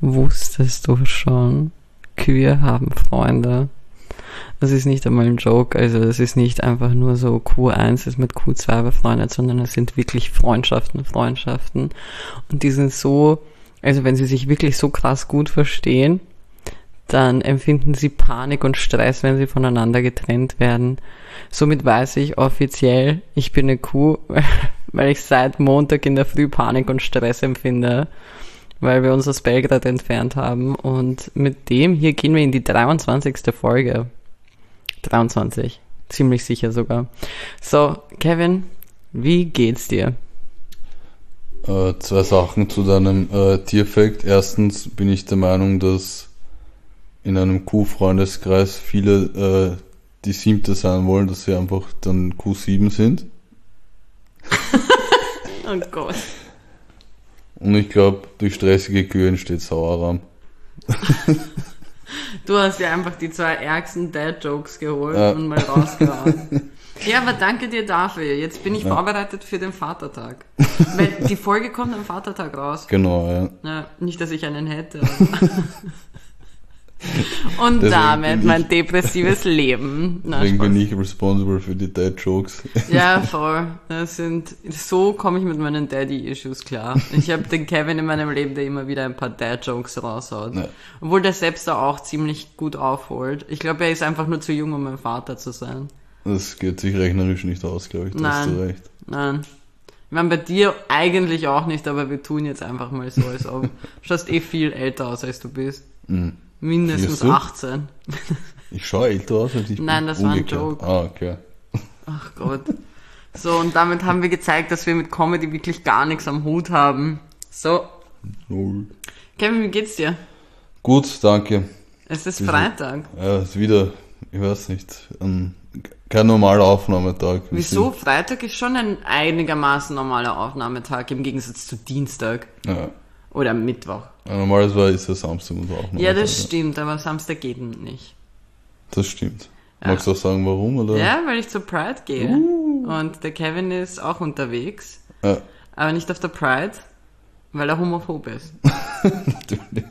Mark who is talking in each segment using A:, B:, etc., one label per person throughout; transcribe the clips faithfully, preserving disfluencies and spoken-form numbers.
A: Wusstest du schon, Kühe haben Freunde? Das ist nicht einmal ein Joke, also es ist nicht einfach nur so Kuh eins ist mit Kuh zwei befreundet, sondern es sind wirklich Freundschaften, Freundschaften. Und die sind so, also wenn sie sich wirklich so krass gut verstehen, dann empfinden sie Panik und Stress, wenn sie voneinander getrennt werden. Somit weiß ich offiziell, ich bin eine Kuh, weil ich seit Montag in der Früh Panik und Stress empfinde, weil wir uns aus Belgrad entfernt haben. Und mit dem hier gehen wir in die dreiundzwanzigste Folge. dreiundzwanzig, ziemlich sicher sogar. So, Kevin, wie geht's dir?
B: Äh, zwei Sachen zu deinem äh, Tierfact. Erstens bin ich der Meinung, dass in einem Kuhfreundeskreis viele, äh, die Siebte sein wollen, dass sie einfach dann Kuh sieben sind.
A: Oh Gott.
B: Und ich glaube, durch stressige Kühe entsteht Sauerrahm.
A: Du hast ja einfach die zwei ärgsten Dad-Jokes geholt
B: ja.
A: und mal rausgehauen. Ja, aber danke dir dafür. Jetzt bin ich ja. vorbereitet für den Vatertag. Weil die Folge kommt am Vatertag raus.
B: Genau, ja.
A: ja nicht, dass ich einen hätte. Und deswegen damit mein depressives Leben. Na,
B: deswegen Spaß. Bin ich responsible für die Dad-Jokes.
A: Ja, voll. Das sind, so komme ich mit meinen Daddy-Issues klar. Ich habe den Kevin in meinem Leben, der immer wieder ein paar Dad-Jokes raushaut. Ja. Obwohl der selbst da auch ziemlich gut aufholt. Ich glaube, er ist einfach nur zu jung, um mein Vater zu sein.
B: Das geht sich rechnerisch nicht aus, glaube ich. Da
A: Nein.
B: hast du recht.
A: Nein. Ich meine, bei dir eigentlich auch nicht, aber wir tun jetzt einfach mal so, als ob. Du schaust eh viel älter aus, als du bist.
B: Mhm.
A: Mindestens achtzehn.
B: Ich schaue älter aus, als ich bin.
A: Nein, das umgekehrt. War ein Joke.
B: Ah, okay.
A: Ach Gott. So, und damit haben wir gezeigt, dass wir mit Comedy wirklich gar nichts am Hut haben. So.
B: Null.
A: Kevin, wie geht's dir?
B: Gut, danke.
A: Es ist
B: Diese,
A: Freitag.
B: Ja, es ist wieder, ich weiß nicht, ein, kein normaler Aufnahmetag. Wir
A: Wieso?
B: sind,
A: Freitag ist schon ein einigermaßen normaler Aufnahmetag im Gegensatz zu Dienstag.
B: Ja.
A: Oder Mittwoch.
B: Ja, normalerweise ist ja Samstag und auch.
A: Ja, das ja. stimmt, aber Samstag geht nicht.
B: Das stimmt.
A: Ja.
B: Magst du auch sagen, warum? Oder?
A: Ja, weil ich zur Pride gehe. Uh. Und der Kevin ist auch unterwegs.
B: Ja.
A: Aber nicht auf der Pride, weil er homophob ist.
B: Natürlich.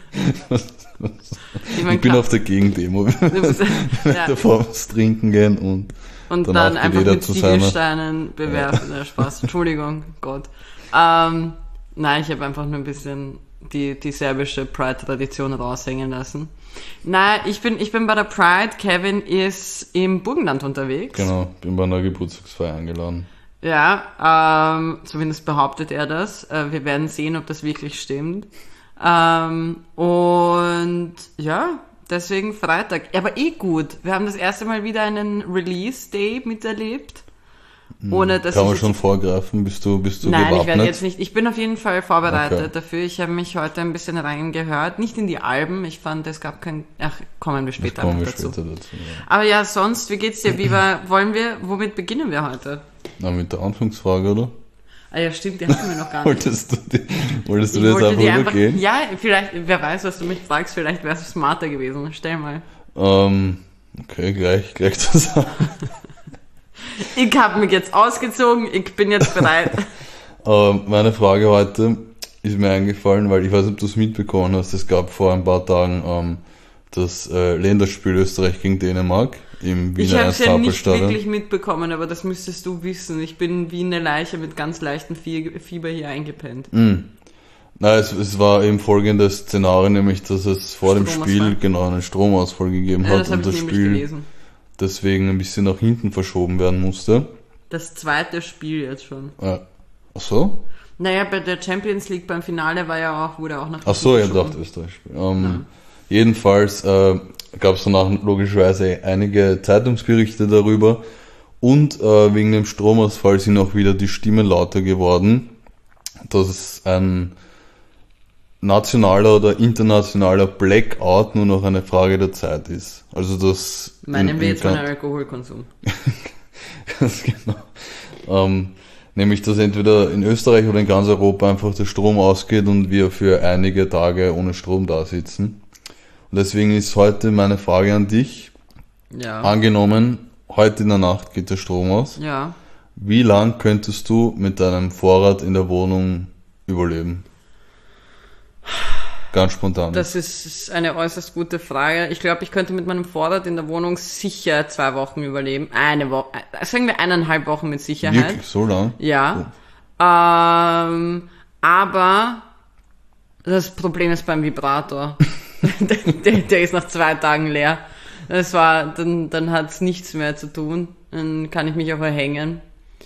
A: ich, mein,
B: ich bin
A: klar,
B: auf der Gegendemo.
A: ja.
B: Davor was trinken gehen und,
A: und dann einfach mit Ziegelsteinen bewerfen. Ja, Spaß. Entschuldigung, Gott. Ähm, nein, ich habe einfach nur ein bisschen die, die serbische Pride-Tradition raushängen lassen. Nein, ich bin, ich bin bei der Pride. Kevin ist im Burgenland unterwegs.
B: Genau, bin bei einer Geburtstagsfeier eingeladen.
A: Ja, ähm, zumindest behauptet er das. Äh, wir werden sehen, ob das wirklich stimmt. Ähm, und ja, deswegen Freitag. Aber eh gut. Wir haben das erste Mal wieder einen Release-Day miterlebt. Ohne, dass
B: Kann man
A: ich
B: schon vorgreifen? Bist du, bist du
A: Nein,
B: gewappnet?
A: ich werde jetzt nicht. Ich bin auf jeden Fall vorbereitet
B: Okay.
A: dafür. Ich habe mich heute ein bisschen reingehört. Nicht in die Alben. Ich fand, es gab kein... Ach, kommen wir später
B: kommen wir
A: dazu.
B: Später dazu ja.
A: Aber ja, sonst, wie geht's dir? Wie war, wollen wir, womit beginnen wir heute?
B: Na, mit der Anfangsfrage, oder?
A: Ah ja, stimmt, die hatten wir noch gar nicht.
B: wolltest du, die, wolltest du
A: ich
B: das
A: wollte
B: einfach
A: die einfach,
B: übergehen?
A: ja, vielleicht, wer weiß, was du mich fragst, vielleicht wäre es smarter gewesen. Stell mal.
B: Ähm, okay, gleich, gleich zusammen.
A: Ich habe mich jetzt ausgezogen, ich bin jetzt bereit.
B: ähm, meine Frage heute ist mir eingefallen, weil ich weiß nicht, ob du es mitbekommen hast, es gab vor ein paar Tagen ähm, das äh, Länderspiel Österreich gegen Dänemark im
A: Ich
B: Wiener
A: habe es ja nicht
B: Ernst-Happel-Stadion.
A: wirklich mitbekommen, aber das müsstest du wissen. Ich bin wie eine Leiche mit ganz leichtem Fie- Fieber hier eingepennt.
B: Mm. Nein, es, es war eben folgendes Szenario, nämlich, dass es vor dem Spiel genau einen Stromausfall gegeben
A: Ja,
B: hat
A: das habe
B: und
A: ich
B: das
A: nämlich
B: Spiel
A: gelesen.
B: deswegen ein bisschen nach hinten verschoben werden musste.
A: Das zweite Spiel jetzt schon.
B: Ja. Ach so?
A: Naja, bei der Champions League beim Finale war ja auch, wurde auch nach
B: Ach so, ihr
A: verschoben.
B: dacht Österreich-Spiel. Ähm, jedenfalls äh, gab es danach logischerweise einige Zeitungsberichte darüber und äh, wegen dem Stromausfall sind auch wieder die Stimmen lauter geworden, dass es ein nationaler oder internationaler Blackout nur noch eine Frage der Zeit ist. Also das
A: Meinen wir jetzt meinen Alkoholkonsum?
B: Ganz genau. Ähm, nämlich, dass entweder in Österreich oder in ganz Europa einfach der Strom ausgeht und wir für einige Tage ohne Strom da sitzen. Und deswegen ist heute meine Frage an dich.
A: Ja.
B: Angenommen, heute in der Nacht geht der Strom aus.
A: Ja.
B: Wie lang könntest du mit deinem Vorrat in der Wohnung überleben? ganz spontan.
A: Das ist eine äußerst gute Frage. Ich glaube, ich könnte mit meinem Vorrat in der Wohnung sicher zwei Wochen überleben. Eine Woche, sagen wir eineinhalb Wochen mit Sicherheit.
B: Wirklich, so lang?
A: Ja. Oh. Ähm, aber das Problem ist beim Vibrator. der, der, der ist nach zwei Tagen leer. Das war, dann, dann hat's nichts mehr zu tun. Dann kann ich mich auch erhängen.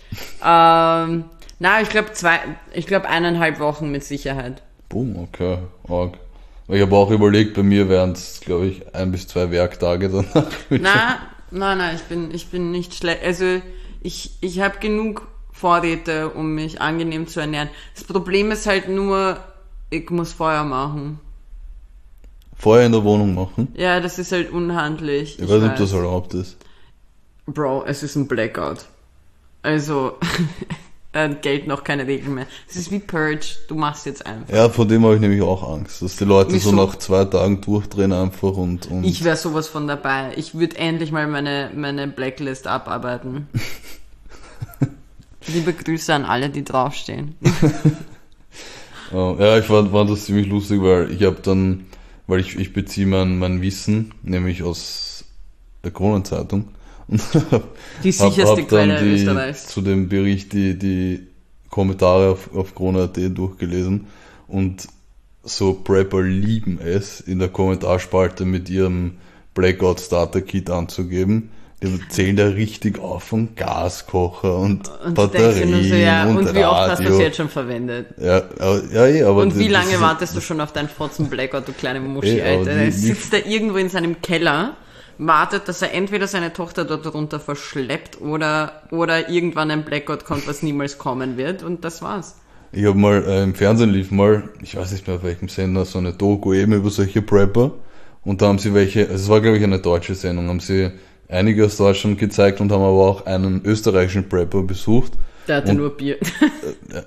A: ähm, na, ich glaube zwei, ich glaube eineinhalb Wochen mit Sicherheit.
B: Boom, okay, arg. Ich habe auch überlegt, bei mir wären es, glaube ich, ein bis zwei Werktage danach.
A: Na, nein, nein, ich bin, ich bin nicht schlecht. Also ich, ich habe genug Vorräte, um mich angenehm zu ernähren. Das Problem ist halt nur, ich muss Feuer machen.
B: Feuer in der Wohnung machen?
A: Ja, das ist halt unhandlich.
B: Ich, ich weiß nicht, ob das erlaubt ist.
A: Bro, es ist ein Blackout. Also, da gelten noch keine Regeln mehr. Es ist wie Purge, du machst jetzt einfach.
B: Ja, vor dem habe ich nämlich auch Angst, dass die Leute
A: Wieso?
B: so nach zwei Tagen durchdrehen einfach und... und
A: Ich wäre sowas von dabei. Ich würde endlich mal meine, meine Blacklist abarbeiten. Liebe Grüße an alle, die draufstehen.
B: Ja, ich fand, fand das ziemlich lustig, weil ich habe dann, weil ich, ich beziehe mein, mein Wissen, nämlich aus der Kronenzeitung. Und
A: die sicherste
B: hab, hab
A: Quelle
B: die,
A: Österreichs.
B: zu dem Bericht die, die Kommentare auf, auf Krone punkt at durchgelesen und so Prepper lieben es, in der Kommentarspalte mit ihrem Blackout Starter Kit anzugeben. Die zählen da richtig auf von Gaskocher und, und Batterien
A: so, ja,
B: und,
A: und wie
B: Radio.
A: oft hast du es jetzt schon verwendet?
B: Ja, ja, ja, aber
A: und wie
B: das,
A: lange
B: das,
A: wartest du schon auf deinen Fotzen Blackout, du kleine Muschi,
B: Ey,
A: Alter?
B: die,
A: Er
B: die,
A: sitzt da irgendwo in seinem Keller, wartet, dass er entweder seine Tochter dort runter verschleppt oder, oder irgendwann ein Blackout kommt, was niemals kommen wird, und das war's.
B: Ich habe mal, äh, im Fernsehen lief mal, ich weiß nicht mehr auf welchem Sender, so eine Doku eben über solche Prepper, und da haben sie welche, also es war glaube ich eine deutsche Sendung, haben sie einige aus Deutschland gezeigt und haben aber auch einen österreichischen Prepper besucht.
A: Der hatte
B: und,
A: nur Bier.
B: Äh,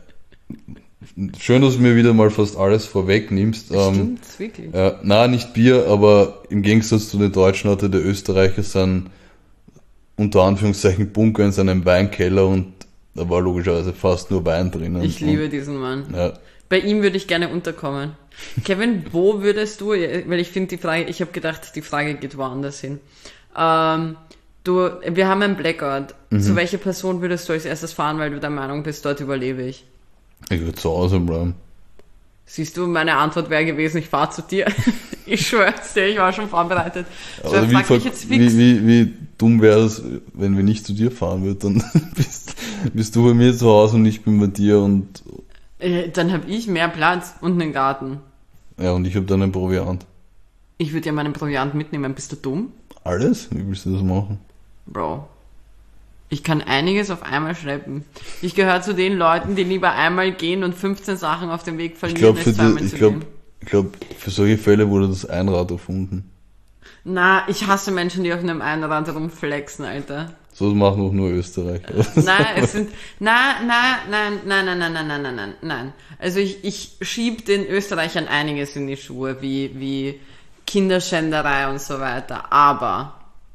B: schön, dass du mir wieder mal fast alles vorwegnimmst.
A: Stimmt's, ähm, wirklich?
B: Äh, na, nicht Bier, aber im Gegensatz zu den Deutschen hatte der Österreicher seinen, unter Anführungszeichen, Bunker in seinem Weinkeller und da war logischerweise fast nur Wein drinnen.
A: Ich liebe diesen Mann.
B: Ja.
A: Bei ihm würde ich gerne unterkommen. Kevin, wo würdest du, weil ich finde die Frage, ich habe gedacht, die Frage geht woanders hin. Ähm, du, wir haben einen Blackout. Mhm. Zu welcher Person würdest du als erstes fahren, weil du der Meinung bist, dort überlebe ich?
B: Ich würde zu Hause bleiben.
A: Siehst du, meine Antwort wäre gewesen, ich fahre zu dir. Ich schwör's dir, ich war schon vorbereitet. So,
B: also
A: frag
B: wie,
A: mich jetzt fix.
B: Wie, wie, wie dumm wäre es, wenn wir nicht zu dir fahren würden, dann bist, bist du bei mir zu Hause und ich bin bei dir und...
A: Äh, dann habe ich mehr Platz und einen Garten.
B: Ja, und ich habe dann einen Proviant.
A: Ich würde ja meinen Proviant mitnehmen, bist du dumm?
B: Alles? Wie willst du das machen?
A: Bro, ich kann einiges auf einmal schleppen. Ich gehöre zu den Leuten, die lieber einmal gehen und fünfzehn Sachen auf dem Weg verlieren,
B: ich
A: als
B: glaube,
A: zweimal
B: ich
A: zu
B: glaube,
A: gehen.
B: ich glaube, für solche Fälle wurde das Einrad erfunden.
A: Na, ich hasse Menschen, die auf einem Einrad rumflexen, Alter.
B: So machen auch nur Österreicher.
A: Nein, es sind, na, na, nein, nein, nein, nein, nein, nein, nein, nein, nein. Also ich, ich schieb den Österreichern einiges in die Schuhe, wie, wie Kinderschänderei und so weiter, aber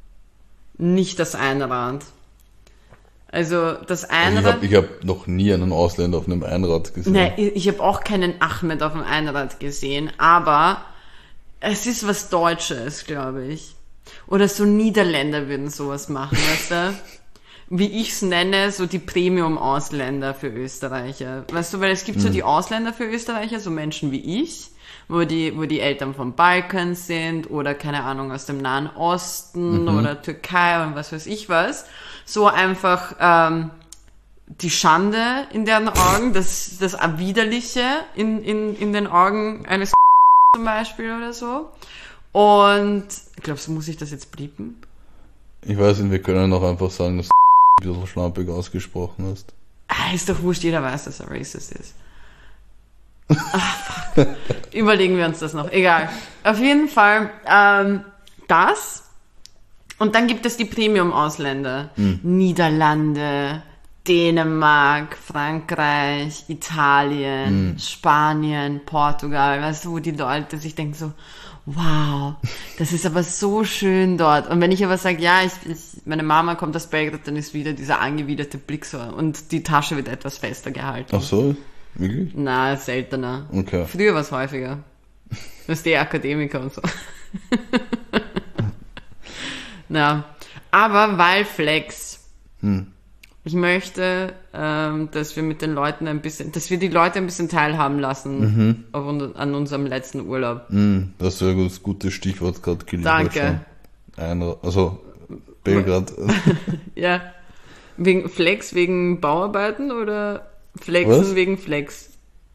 A: nicht das Einrad. Also das Einrad...
B: Also ich habe hab noch nie einen Ausländer auf einem Einrad gesehen.
A: Nein, ich habe auch keinen Ahmed auf dem Einrad gesehen, aber es ist was Deutsches, glaube ich. Oder so Niederländer würden sowas machen, weißt du? Wie ich es nenne, so die Premium-Ausländer für Österreicher. Weißt du, weil es gibt so die Ausländer für Österreicher, so Menschen wie ich, wo die, wo die Eltern vom Balkan sind oder keine Ahnung aus dem Nahen Osten mhm. oder Türkei und was weiß ich was. So einfach ähm, die Schande in deren Augen, das, das Erwiderliche in, in, in den Augen eines zum Beispiel oder so. Und glaubst du, muss ich das jetzt bliepen?
B: Ich weiß nicht, wir können auch einfach sagen, dass du ein bisschen schlampig ausgesprochen hast.
A: Ah, ist doch wurscht, jeder weiß, dass er racist ist. Ach, fuck. Überlegen wir uns das noch. Egal. Auf jeden Fall ähm, das. Und dann gibt es die Premium-Ausländer. Hm. Niederlande, Dänemark, Frankreich, Italien, hm. Spanien, Portugal. Weißt du, wo die Leute sich denken so, wow, das ist aber so schön dort. Und wenn ich aber sage, ja, ich, ich, meine Mama kommt aus Belgrad, dann ist wieder dieser angewiderte Blick so und die Tasche wird etwas fester gehalten.
B: Ach so? Wirklich?
A: Na, seltener.
B: Okay.
A: Früher war es häufiger. Das ist der Akademiker und so. Na, aber weil Flex.
B: Hm.
A: Ich möchte, ähm, dass wir mit den Leuten ein bisschen, dass wir die Leute ein bisschen teilhaben lassen
B: Mhm.
A: auf, un- an unserem letzten Urlaub.
B: Hm, das wäre das gute Stichwort gerade geliefert.
A: Danke.
B: Schon. Ein, also, Belgrad.
A: Ja. Wegen Flex wegen Bauarbeiten oder Flexen
B: Was?
A: wegen Flex?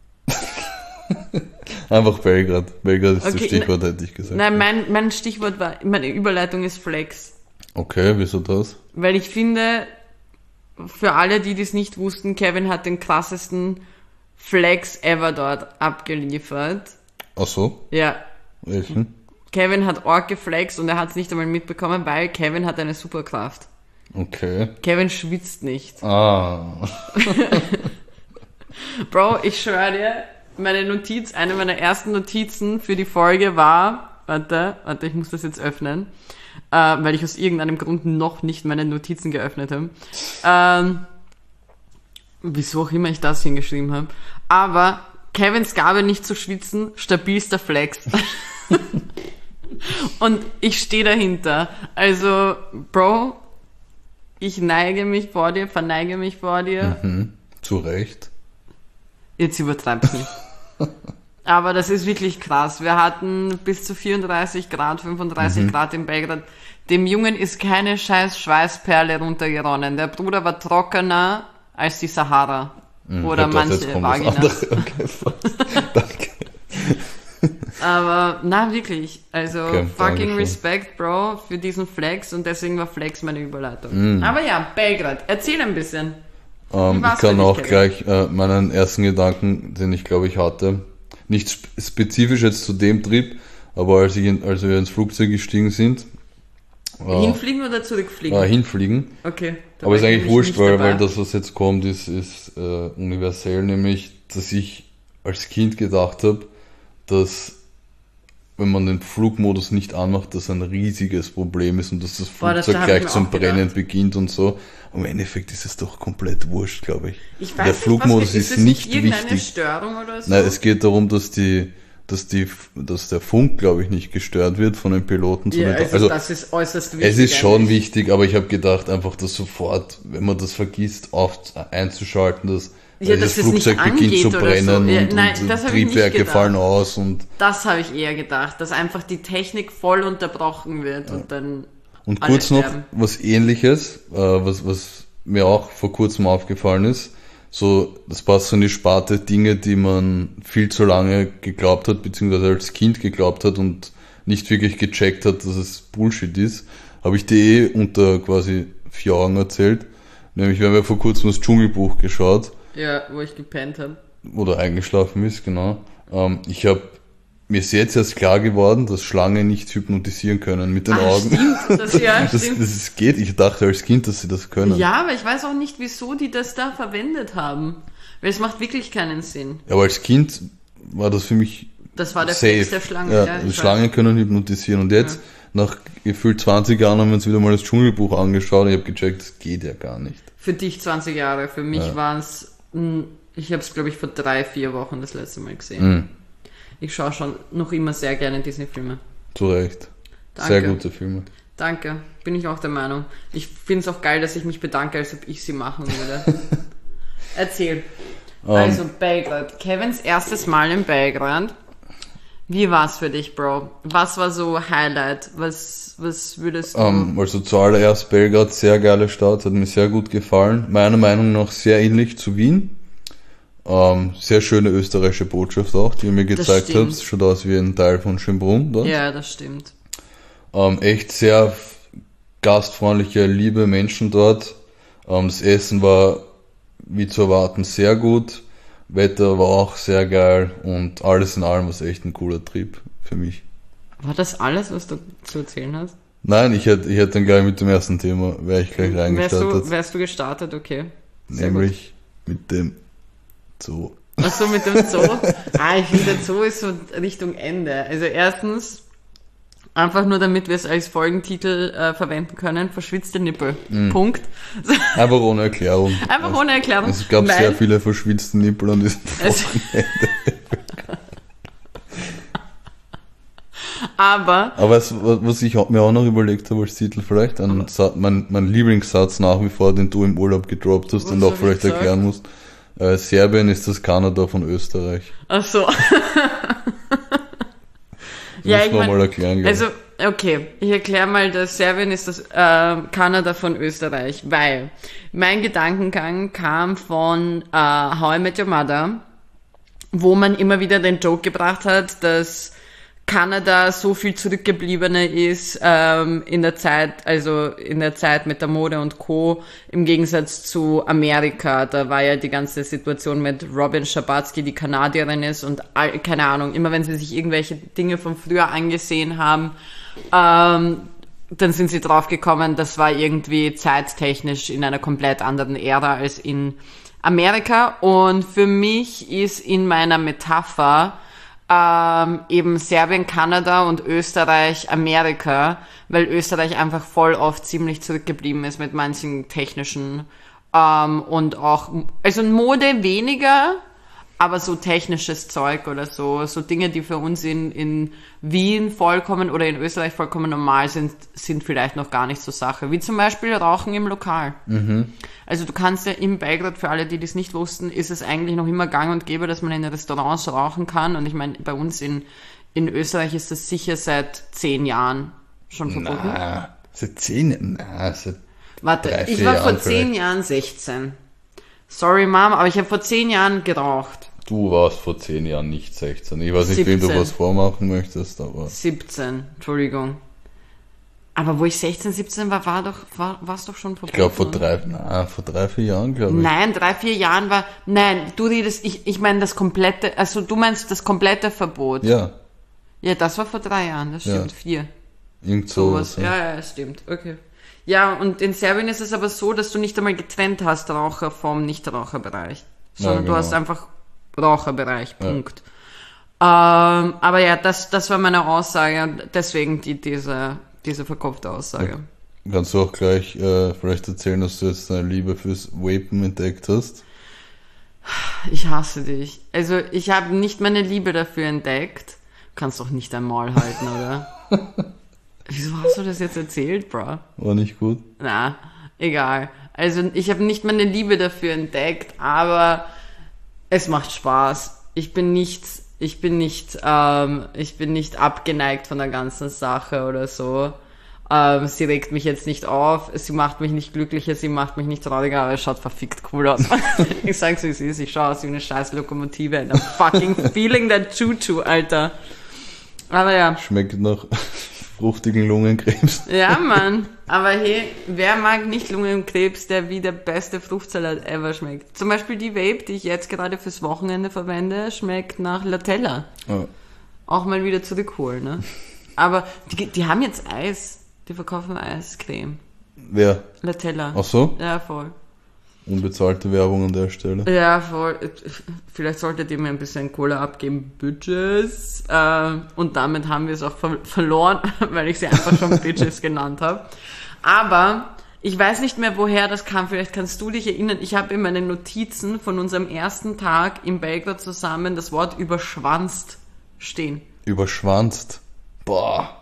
B: Einfach Belgrad. Belgrad ist
A: Okay,
B: das Stichwort, hätte ich gesagt.
A: Nein, mein, mein Stichwort war, meine Überleitung ist Flex.
B: Okay, wieso das?
A: Weil ich finde, für alle, die das nicht wussten, Kevin hat den krassesten Flex ever dort abgeliefert.
B: Ach so?
A: Ja.
B: Welchen?
A: Kevin hat Ork geflext und er hat es nicht einmal mitbekommen, weil Kevin hat eine Superkraft.
B: Okay.
A: Kevin schwitzt nicht.
B: Ah.
A: Bro, ich schwöre dir, meine Notiz, eine meiner ersten Notizen für die Folge war, warte, warte, ich muss das jetzt öffnen, äh, weil ich aus irgendeinem Grund noch nicht meine Notizen geöffnet habe. Ähm, wieso auch immer ich das hingeschrieben habe. Aber Kevins Gabe nicht zu schwitzen, stabilster Flex. Und ich stehe dahinter. Also, Bro, ich neige mich vor dir, verneige mich vor dir.
B: Mhm. Zu Recht.
A: Jetzt übertreib's nicht. Aber das ist wirklich krass. Wir hatten bis zu vierunddreißig Grad, fünfunddreißig
B: Mhm.
A: Grad in Belgrad. Dem Jungen ist keine scheiß Schweißperle runtergeronnen. Der Bruder war trockener als die Sahara.
B: Mhm,
A: Oder
B: ich dachte, jetzt
A: manche
B: kommt was
A: Vaginas.
B: anderes. Okay, fast. Danke.
A: Aber, na wirklich. Also,
B: Okay,
A: fucking
B: Dankeschön.
A: Respekt, Bro, für diesen Flex. Und deswegen war Flex meine Überleitung.
B: Mhm.
A: Aber ja, Belgrad. Erzähl ein bisschen.
B: Ähm, ich
A: war's
B: kann
A: für dich,
B: auch
A: Kevin?
B: gleich äh, meinen ersten Gedanken, den ich glaube ich hatte, nicht sp spezifisch jetzt zu dem Trip, aber als, ich in, als wir ins Flugzeug gestiegen sind, äh,
A: Hinfliegen oder zurückfliegen?
B: äh, hinfliegen.
A: Okay. da
B: Aber
A: war
B: ist
A: ich
B: eigentlich
A: nämlich
B: wurscht,
A: nicht
B: weil,
A: dabei.
B: weil das, was jetzt kommt, ist, ist äh, universell, nämlich, dass ich als Kind gedacht habe, dass wenn man den Flugmodus nicht anmacht, das ein riesiges Problem ist und dass das
A: Boah, das
B: Flugzeug
A: hab ich
B: gleich
A: mir
B: zum
A: auch gedacht.
B: Brennen beginnt und so. Aber im Endeffekt ist es doch komplett wurscht, glaube ich.
A: Ich weiß
B: Der
A: nicht,
B: Flugmodus
A: was,
B: ist
A: es
B: nicht
A: irgendeine
B: wichtig.
A: Störung oder so?
B: Nein, es geht darum, dass die, dass die, dass der Funk, glaube ich, nicht gestört wird von den Piloten.
A: ja,
B: den-
A: also, das ist äußerst wichtig.
B: es ist schon
A: eigentlich.
B: wichtig, aber ich habe gedacht, einfach, dass sofort, wenn man das vergisst, oft einzuschalten, dass
A: Ja,
B: weil
A: dass
B: das
A: es nicht
B: Flugzeug beginnt
A: angeht
B: zu
A: oder
B: brennen
A: so. Ja,
B: und,
A: nein,
B: und
A: das hab ich nicht
B: Triebwerke
A: gedacht.
B: fallen aus und,
A: Das habe ich eher gedacht, dass einfach die Technik voll unterbrochen wird und dann
B: und
A: alle
B: kurz noch
A: sterben.
B: was Ähnliches, äh, was, was mir auch vor kurzem aufgefallen ist. So, das passt so in die Sparte Dinge, die man viel zu lange geglaubt hat, beziehungsweise als Kind geglaubt hat und nicht wirklich gecheckt hat, dass es Bullshit ist. Habe ich dir eh unter quasi vier Augen erzählt. Nämlich, wir haben ja vor kurzem das Dschungelbuch geschaut,
A: Ja, wo ich gepennt habe.
B: oder eingeschlafen ist, genau. Ähm, ich habe mir ist jetzt erst klar geworden, dass Schlangen nicht hypnotisieren können mit den
A: Ah,
B: Augen.
A: stimmt, das, ja,
B: Das,
A: stimmt.
B: das geht. Ich dachte als Kind, dass sie das können.
A: Ja, aber ich weiß auch nicht, wieso die das da verwendet haben. Weil es macht wirklich keinen Sinn.
B: Ja, aber als Kind war das für mich
A: Das war der
B: safe.
A: Flex der Schlange.
B: Ja,
A: Ja,
B: die
A: ich
B: Schlangen können hypnotisieren. Und jetzt, nach gefühlt zwanzig Jahren, haben wir uns wieder mal das Dschungelbuch angeschaut und ich habe gecheckt, das geht ja gar nicht.
A: weiß. Für dich zwanzig Jahre, für mich
B: Ja.
A: waren es, ich habe es glaube ich vor drei, vier Wochen das letzte Mal gesehen.
B: Mhm.
A: Ich schaue schon noch immer sehr gerne Disney-Filme.
B: Zu Recht.
A: Danke.
B: Sehr gute Filme.
A: Danke, bin ich auch der Meinung. Ich finde es auch geil, dass ich mich bedanke, als ob ich sie machen würde. Erzähl.
B: Ähm,
A: Also Belgrad. Kevins erstes Mal in Belgrad. Wie war's für dich, Bro? Was war so Highlight? Was, was würdest du...
B: Ähm, also zuallererst Belgrad, sehr geile Stadt, hat mir sehr gut gefallen. Meiner Meinung nach sehr ähnlich zu Wien. Ähm, sehr schöne österreichische Botschaft auch, die ihr mir gezeigt
A: stimmt.
B: habt. Schaut aus wie ein Teil von Schönbrunn dort.
A: Ja, das stimmt.
B: Ähm, echt sehr gastfreundliche, liebe Menschen dort. Ähm, das Essen war, wie zu erwarten, sehr gut. Wetter war auch sehr geil und alles in allem war es echt ein cooler Trip für mich.
A: War das alles, was du zu erzählen hast?
B: Nein, ich hätte ich hätte dann gleich mit dem ersten Thema, wäre ich gleich
A: Wärst
B: reingestartet.
A: du, wärst du gestartet? Okay. Sehr gut.
B: Nämlich mit dem Zoo.
A: Ach so, mit dem Zoo. Ah, ich finde, der Zoo ist so Richtung Ende. Also erstens, einfach nur damit wir es als Folgentitel äh, verwenden können, verschwitzte Nippel. Punkt.
B: Einfach ohne Erklärung.
A: Einfach ohne Erklärung.
B: Es gab
A: weil-
B: sehr viele verschwitzte Nippel an diesem
A: Also-
B: Wochenende.
A: Aber...
B: Aber es, was ich mir auch noch überlegt habe als Titel, vielleicht ein Sa- mein, mein Lieblingssatz nach wie vor, den du im Urlaub gedroppt hast
A: Was
B: und auch
A: hab ich
B: vielleicht
A: gesagt?
B: erklären musst. Äh, Serbien ist das Kanada von Österreich.
A: Ach so.
B: Das
A: Ja,
B: muss
A: ich
B: man
A: mein,
B: mal erklären. glaub ich.
A: Also, okay, ich erkläre mal, dass Serbien ist das äh, Kanada von Österreich, weil mein Gedankengang kam von äh, How I Met Your Mother, wo man immer wieder den Joke gebracht hat, dass Kanada so viel zurückgebliebener ist ähm, in der Zeit, also in der Zeit mit der Mode und Co. im Gegensatz zu Amerika. Da war ja die ganze Situation mit Robin Schabatsky, die Kanadierin ist und all, keine Ahnung, immer wenn sie sich irgendwelche Dinge von früher angesehen haben, ähm, dann sind sie draufgekommen, das war irgendwie zeittechnisch in einer komplett anderen Ära als in Amerika. Und für mich ist in meiner Metapher ähm, eben Serbien, Kanada und Österreich, Amerika, weil Österreich einfach voll oft ziemlich zurückgeblieben ist mit manchen technischen ähm, und auch, also Mode weniger, aber so technisches Zeug oder so, so Dinge, die für uns in, in Wien vollkommen oder in Österreich vollkommen normal sind, sind vielleicht noch gar nicht so Sache. Wie zum Beispiel Rauchen im Lokal. Mhm. Also du kannst ja in Belgrad, für alle, die das nicht wussten, ist es eigentlich noch immer gang und gäbe, dass man in Restaurants rauchen kann. Und ich meine, bei uns in, in Österreich ist das sicher seit zehn Jahren schon verboten.
B: Na, seit zehn, na, seit
A: Warte,
B: drei,
A: ich
B: vier
A: war
B: Jahren
A: vor zehn
B: vielleicht.
A: Jahren sechzehn. Sorry, Mom, aber ich habe vor zehn Jahren geraucht.
B: Du warst vor zehn Jahren nicht sechzehn. Ich weiß nicht, wem du
A: siebzehn.
B: was vormachen möchtest, aber...
A: siebzehn, Entschuldigung. Aber wo ich sechzehn, siebzehn war, war doch, war, war's doch schon verboten.
B: Ich glaube vor
A: oder?
B: drei, na, vor drei, vier Jahren, glaube ich.
A: Nein, drei, vier Jahren war, nein, du redest, ich, ich meine das komplette, also du meinst das komplette Verbot.
B: Ja,
A: Ja, das war vor drei Jahren, das stimmt,
B: Ja.
A: vier.
B: irgend
A: Sowas.
B: sowas.
A: Ja, ja, ja, stimmt, okay. Ja, und in Serbien ist es aber so, dass du nicht einmal getrennt hast, Raucher vom Nichtraucherbereich. Sondern
B: Ja,
A: du
B: genau.
A: hast einfach Raucherbereich, Punkt. Ähm, aber ja, das, das war meine Aussage und deswegen die, diese, diese verkopfte Aussage.
B: Kannst du auch gleich äh, vielleicht erzählen, dass du jetzt deine Liebe fürs Vapen entdeckt hast?
A: Ich hasse dich. Also ich habe nicht meine Liebe dafür entdeckt. Du kannst doch nicht dein Maul halten, oder? Wieso hast du das jetzt erzählt, bro?
B: War nicht gut?
A: Na, egal. Also ich habe nicht meine Liebe dafür entdeckt, aber es macht Spaß. Ich bin nicht, ich bin nicht, ähm, ich bin nicht abgeneigt von der ganzen Sache oder so. Ähm, sie regt mich jetzt nicht auf, sie macht mich nicht glücklicher, sie macht mich nicht trauriger, aber es schaut verfickt cool aus. Ich sag's wie es ist, ich schaue aus wie eine scheiß Lokomotive and I'm fucking feeling that choo-choo, Alter. Aber ja.
B: Schmeckt nach fruchtigen Lungenkrebs.
A: Ja, Mann. Aber hey, wer mag nicht Lungenkrebs, der wie der beste Fruchtsalat ever schmeckt? Zum Beispiel die Vape, die ich jetzt gerade fürs Wochenende verwende, schmeckt nach Latella.
B: Ja.
A: Auch mal wieder zurückholen, ne? Aber die, die haben jetzt Eis. Die verkaufen Eiscreme.
B: Wer?
A: Latella.
B: Ach so?
A: Ja, voll.
B: Unbezahlte Werbung an der Stelle.
A: Ja, voll. Vielleicht solltet ihr mir ein bisschen Cola abgeben, Bitches. Äh, und damit haben wir es auch ver- verloren, weil ich sie einfach schon Bitches genannt habe. Aber ich weiß nicht mehr, woher das kam. Vielleicht kannst du dich erinnern. Ich habe in meinen Notizen von unserem ersten Tag in Belgrad zusammen das Wort überschwanzt stehen.
B: Überschwanzt. Boah.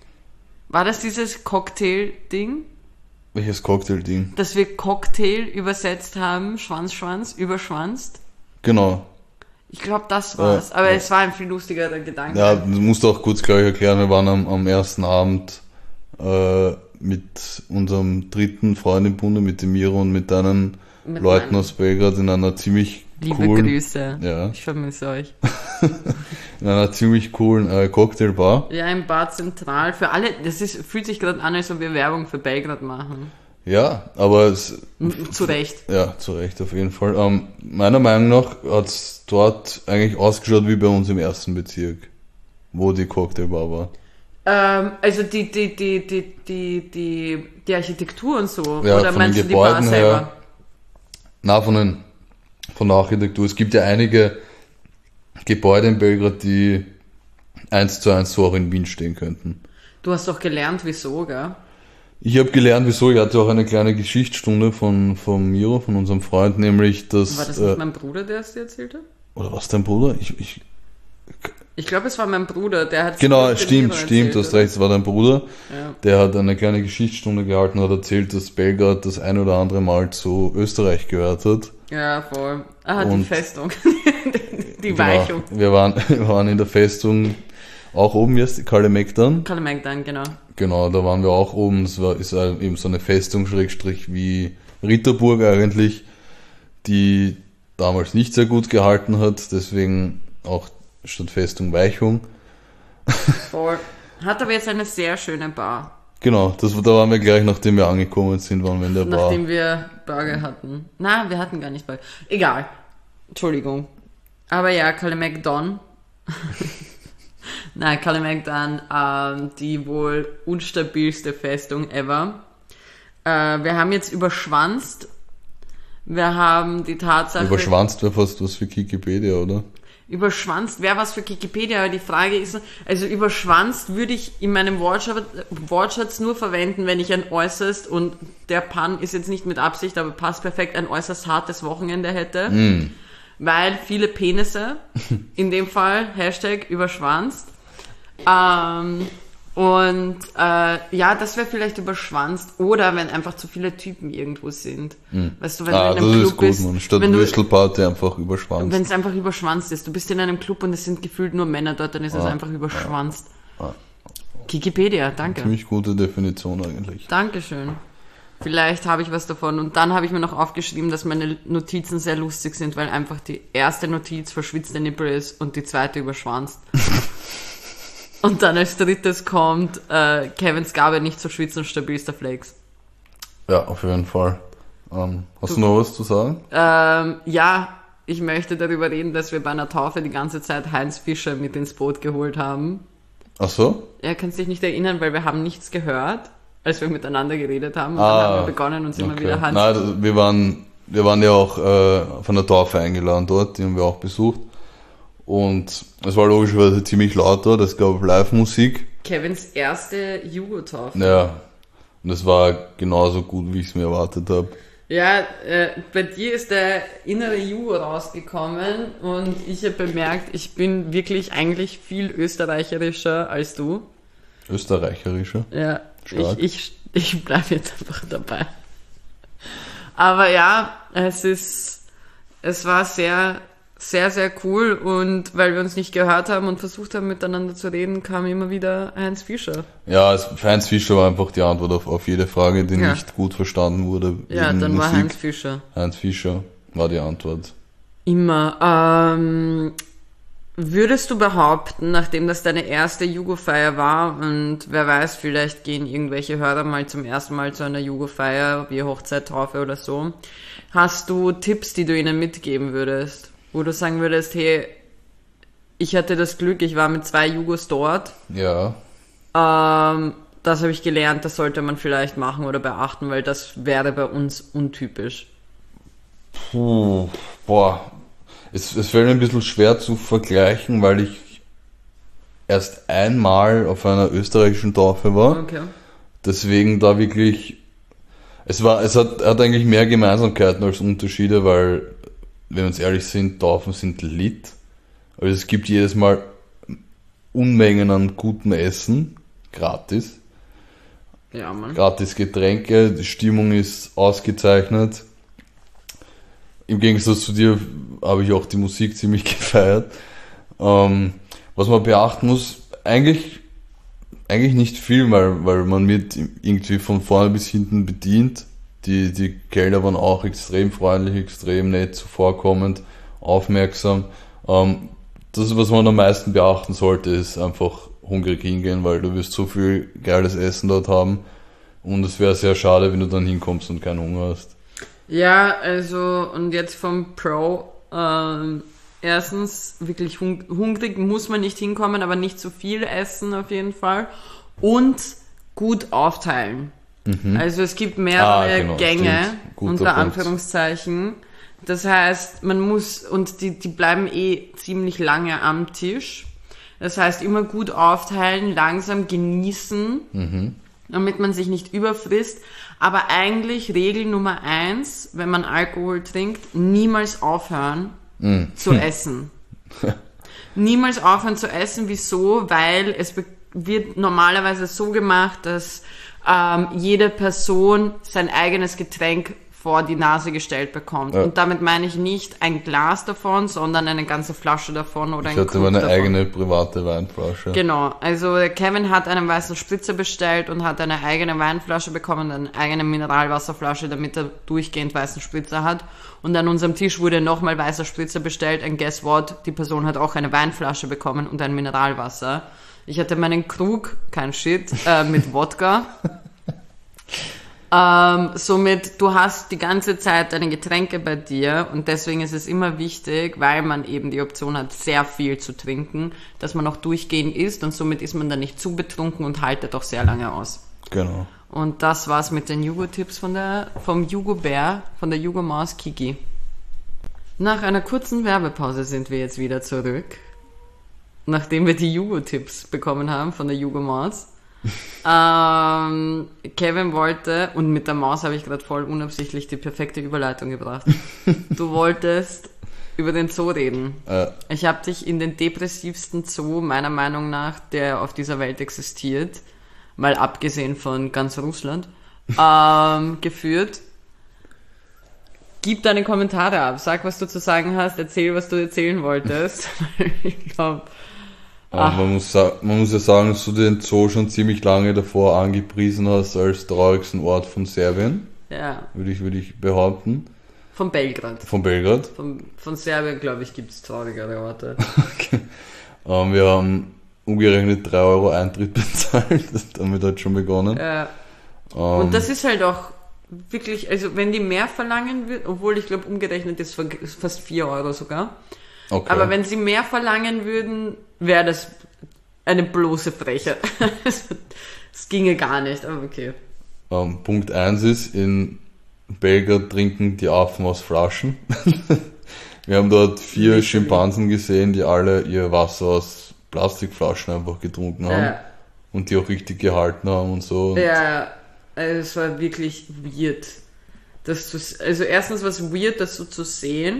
A: War das dieses Cocktail-Ding?
B: Welches Cocktail-Ding?
A: Dass wir Cocktail übersetzt haben, Schwanz, Schwanz, überschwanzt?
B: Genau.
A: Ich glaube, das war's.
B: Ja,
A: Aber
B: ja.
A: es war ein viel lustigerer Gedanke.
B: Ja, du musst auch kurz gleich erklären, wir waren am, am ersten Abend äh, mit unserem dritten Freund im Bunde, mit dem Miro und mit deinen
A: Mit
B: Leuten
A: meinen-
B: aus Belgrad in einer ziemlich
A: Liebe
B: coolen,
A: Grüße.
B: Ja.
A: Ich vermisse euch.
B: in einer ziemlich coolen äh, Cocktailbar.
A: Ja, im Bad Zentral. Für alle, das ist, fühlt sich gerade an, als ob wir Werbung für Belgrad machen.
B: Ja, aber es,
A: M- Zu Recht.
B: ja, zu Recht auf jeden Fall. Ähm, meiner Meinung nach hat's dort eigentlich ausgeschaut wie bei uns im ersten Bezirk, wo die Cocktailbar war.
A: Ähm, also die, die, die, die, die, die, die Architektur und so.
B: Ja,
A: Oder
B: von
A: meinst
B: den
A: du die Bar
B: Gebäuden
A: selber?
B: her. Na, von den, von der Architektur. Es gibt ja einige Gebäude in Belgrad, die eins zu eins so auch in Wien stehen könnten.
A: Du hast doch gelernt, wieso, gell?
B: Ich habe gelernt, wieso. Ich hatte auch eine kleine Geschichtsstunde von, von Miro, von unserem Freund, nämlich, dass...
A: War das nicht
B: äh,
A: mein Bruder, der es dir erzählt hat?
B: oder was, dein Bruder? Ich, ich,
A: Ich glaube, es war mein Bruder, der hat...
B: Genau, stimmt, stimmt, du hast recht, es war dein Bruder.
A: Ja.
B: Der hat eine kleine Geschichtsstunde gehalten und hat erzählt, dass Belgrad das ein oder andere Mal zu Österreich gehört hat.
A: Ja, voll. Ah,
B: Und-
A: die Festung. die Weichung.
B: Genau. Wir waren, wir waren in der Festung auch oben jetzt, Kalemek dann.
A: Kalle Magdan, genau.
B: Genau, da waren wir auch oben. Es war, ist eben so eine Festung, Schrägstrich wie Ritterburg eigentlich, die damals nicht sehr gut gehalten hat, deswegen auch statt Festung Weichung.
A: Voll. Hat aber jetzt eine sehr schöne Bar.
B: Genau, das, da waren wir gleich, nachdem wir angekommen sind, waren wir in der Bar.
A: Nachdem wir Burger hatten. Na, wir hatten gar nicht Burger. Egal. Entschuldigung. Aber ja, Kalle Magdan. Nein, Kalle Magdan, ähm, die wohl unstabilste Festung ever. Äh, wir haben jetzt überschwanzt. Wir haben die Tatsache...
B: Überschwanzt wäre fast was für Wikipedia, oder?
A: Überschwanzt wäre was für Wikipedia, aber die Frage ist, also überschwanzt würde ich in meinem Wortschatz, Wortschatz nur verwenden, wenn ich ein äußerst, und der Pun ist jetzt nicht mit Absicht, aber passt perfekt, ein äußerst hartes Wochenende hätte.
B: Mm.
A: Weil viele Penisse, in dem Fall, Hashtag überschwanzt. Ähm, und äh, ja, das wäre vielleicht überschwanzt. Oder wenn einfach zu viele Typen irgendwo sind.
B: Mm.
A: Weißt du, wenn
B: Ah,
A: du in einem
B: das
A: Club
B: ist gut,
A: bist,
B: man. Statt
A: wenn du,
B: Würstelparty einfach überschwanzt.
A: wenn es einfach überschwanzt ist. Du bist in einem Club und es sind gefühlt nur Männer dort, dann ist es
B: Ah,
A: einfach überschwanzt.
B: ah.
A: Wikipedia, danke.
B: Ziemlich gute Definition eigentlich.
A: Dankeschön. Vielleicht habe ich was davon. Und dann habe ich mir noch aufgeschrieben, dass meine Notizen sehr lustig sind, weil einfach die erste Notiz verschwitzte Nippel ist und die zweite überschwanzt. Und dann als drittes kommt äh, Kevins Gabe nicht zu schwitzen, stabilster Flex.
B: Ja, auf jeden Fall. Ähm, hast du noch was zu sagen?
A: Ähm, ja, ich möchte darüber reden, dass wir bei einer Taufe die ganze Zeit Heinz Fischer mit ins Boot geholt haben.
B: Ach so?
A: Er kann sich nicht erinnern, weil wir haben nichts gehört, als wir miteinander geredet haben. Und
B: Ah,
A: dann haben wir begonnen und sind immer
B: Okay.
A: wieder Heinz.
B: Nein, das- wir waren, wir waren ja auch äh, von der Taufe eingeladen dort, die haben wir auch besucht. Und es war logischerweise ziemlich laut dort, es gab Live-Musik.
A: Kevins erste Jugo-Taufe.
B: Ja, und es war genauso gut, wie ich es mir erwartet habe.
A: Ja, äh, bei dir ist der innere Jugo rausgekommen und ich habe bemerkt, ich bin wirklich eigentlich viel österreicherischer als du.
B: Österreicherischer.
A: Ja,
B: Stark.
A: ich, ich, ich bleibe jetzt einfach dabei. Aber ja, es ist, es war sehr, sehr, sehr cool, und weil wir uns nicht gehört haben und versucht haben miteinander zu reden, kam immer wieder Heinz Fischer.
B: Ja, es, für Heinz Fischer war einfach die Antwort auf, auf jede Frage, die
A: Ja.
B: nicht gut verstanden wurde.
A: Ja,
B: wegen
A: dann war
B: Musik.
A: Heinz Fischer.
B: Heinz Fischer war die Antwort.
A: Immer. Ähm, würdest du behaupten, nachdem das deine erste Jugo-Feier war, und wer weiß, vielleicht gehen irgendwelche Hörer mal zum ersten Mal zu einer Jugo-Feier, wie Hochzeit, Taufe oder so, hast du Tipps, die du ihnen mitgeben würdest? Wo du sagen würdest, hey, ich hatte das Glück, ich war mit zwei Jugos dort,
B: Ja,
A: ähm, das habe ich gelernt, das sollte man vielleicht machen oder beachten, weil das wäre bei uns untypisch.
B: Puh, boah, es, es fällt mir ein bisschen schwer zu vergleichen, weil ich erst einmal auf einer österreichischen Taufe war.
A: Okay.
B: Deswegen da wirklich, es war, es hat, hat eigentlich mehr Gemeinsamkeiten als Unterschiede, weil, wenn wir uns ehrlich sind, Taufen sind lit. Also es gibt jedes Mal Unmengen an gutem Essen, gratis.
A: Ja, Mann.
B: Gratis Getränke, die Stimmung ist ausgezeichnet. Im Gegensatz zu dir habe ich auch die Musik ziemlich gefeiert. Ähm, was man beachten muss, eigentlich, eigentlich nicht viel, weil, weil man wird irgendwie von vorne bis hinten bedient. Die, die Kellner waren auch extrem freundlich, extrem nett, zuvorkommend, aufmerksam. Ähm, das, was man am meisten beachten sollte, ist einfach hungrig hingehen, weil du wirst so viel geiles Essen dort haben. Und es wäre sehr schade, wenn du dann hinkommst und keinen Hunger hast.
A: Ja, also, und jetzt vom Pro, ähm, erstens, wirklich hung- hungrig muss man nicht hinkommen, aber nicht zu viel essen auf jeden Fall. Und gut aufteilen. Also es gibt mehrere
B: Ah, genau,
A: Gänge,
B: stimmt. Guter
A: unter
B: Punkt.
A: Anführungszeichen. Das heißt, man muss, und die, die bleiben eh ziemlich lange am Tisch. Das heißt, immer gut aufteilen, langsam genießen, damit man sich nicht überfrisst. Aber eigentlich Regel Nummer eins, wenn man Alkohol trinkt, niemals aufhören zu essen. Niemals aufhören zu essen. Wieso? Weil es be- wird normalerweise so gemacht, dass ähm, jede Person sein eigenes Getränk vor die Nase gestellt bekommt. Ja. Und damit meine ich nicht ein Glas davon, sondern eine ganze Flasche davon oder
B: ich
A: ein
B: hatte meine davon. eigene private Weinflasche.
A: Genau, also Kevin hat einen weißen Spritzer bestellt und hat eine eigene Weinflasche bekommen, eine eigene Mineralwasserflasche, damit er durchgehend weißen Spritzer hat. Und an unserem Tisch wurde nochmal weißer Spritzer bestellt und guess what? Die Person hat auch eine Weinflasche bekommen und ein Mineralwasser. Ich hatte meinen Krug, kein Shit, äh, mit Wodka. Ähm, somit, du hast die ganze Zeit deine Getränke bei dir und deswegen ist es immer wichtig, weil man eben die Option hat, sehr viel zu trinken, dass man auch durchgehend isst und somit ist man dann nicht zu betrunken und haltet auch sehr lange aus.
B: Genau.
A: Und das war's mit den Jugo-Tipps von der, vom Jugo-Bär, von der Jugo-Maus Kiki. Nach einer kurzen Werbepause sind wir jetzt wieder zurück, nachdem wir die Jugo-Tipps bekommen haben von der Jugo-Maus. ähm, Kevin wollte, und mit der Maus habe ich gerade voll unabsichtlich die perfekte Überleitung gebracht. Du wolltest über den Zoo reden. Äh. Ich habe dich in den depressivsten Zoo, meiner Meinung nach, der auf dieser Welt existiert, mal abgesehen von ganz Russland, ähm, geführt. Gib deine Kommentare ab, sag, was du zu sagen hast, erzähl, was du erzählen wolltest. Ich glaube...
B: Man muss, man muss ja sagen, dass du den Zoo schon ziemlich lange davor angepriesen hast als traurigsten Ort von Serbien.
A: Ja.
B: Würde ich, würde ich behaupten.
A: Von Belgrad.
B: Von Belgrad.
A: Von, von Serbien, glaube ich, gibt es traurigere Orte.
B: Okay. Ähm, wir haben umgerechnet drei Euro Eintritt bezahlt. Damit hat schon begonnen.
A: Ja. Ähm, Und das ist halt auch wirklich, also wenn die mehr verlangen würden, obwohl ich glaube, umgerechnet ist fast vier Euro sogar. Okay. Aber wenn sie mehr verlangen würden, wäre das eine bloße Frechheit. Das ginge gar nicht, aber okay.
B: Um, Punkt eins ist, in Belgrad trinken die Affen aus Flaschen. Wir haben dort vier Nicht Schimpansen gesehen, die alle ihr Wasser aus Plastikflaschen einfach getrunken haben. Ja. Und die auch richtig gehalten haben und so.
A: Ja, also es war wirklich weird. Das zu, also erstens war es weird, das so zu sehen.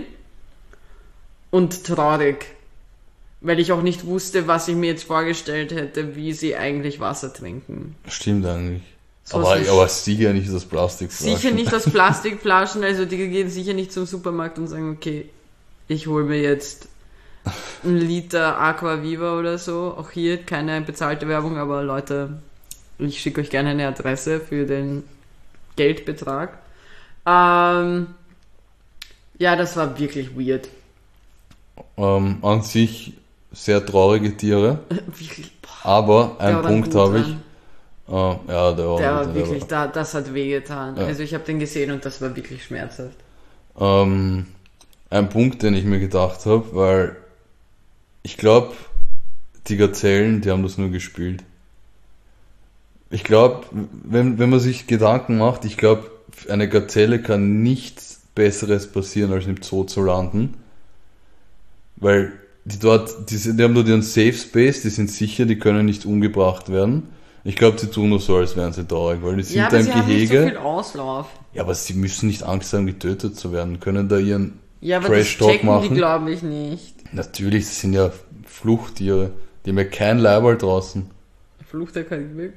A: Und traurig, weil ich auch nicht wusste, was ich mir jetzt vorgestellt hätte, wie sie eigentlich Wasser trinken.
B: Stimmt eigentlich. So aber, aber sicher nicht aus Plastikflaschen.
A: Sicher nicht aus Plastikflaschen, also die gehen sicher nicht zum Supermarkt und sagen, okay, ich hole mir jetzt einen Liter Aquaviva oder so. Auch hier keine bezahlte Werbung, aber Leute, ich schicke euch gerne eine Adresse für den Geldbetrag. Ähm, ja, das war wirklich weird.
B: Ähm, an sich sehr traurige Tiere. Wirklich, boah, aber einen Punkt habe ich. Äh, ja, der war,
A: der war
B: der
A: wirklich,
B: war,
A: da, das hat wehgetan. Ja. Also ich habe den gesehen und das war wirklich schmerzhaft.
B: Ähm, ein Punkt, den ich mir gedacht habe, weil ich glaube, die Gazellen, die haben das nur gespielt. Ich glaube, wenn, wenn man sich Gedanken macht, ich glaube, eine Gazelle kann nichts Besseres passieren, als im Zoo zu landen. Weil die dort, die, sind, die haben dort ihren Safe Space, die sind sicher, die können nicht umgebracht werden. Ich glaube, sie tun nur so, als wären sie traurig, weil die sind
A: ja,
B: da im
A: sie
B: Gehege.
A: Haben nicht so viel Auslauf.
B: Ja, aber sie müssen nicht Angst haben, getötet zu werden, können da ihren
A: ja, aber
B: Trash-Talk
A: das
B: machen.
A: Die glaube ich nicht.
B: Natürlich, das sind ja Fluchttiere, die haben ja kein Leiberl draußen.
A: Flucht ja kein Glück.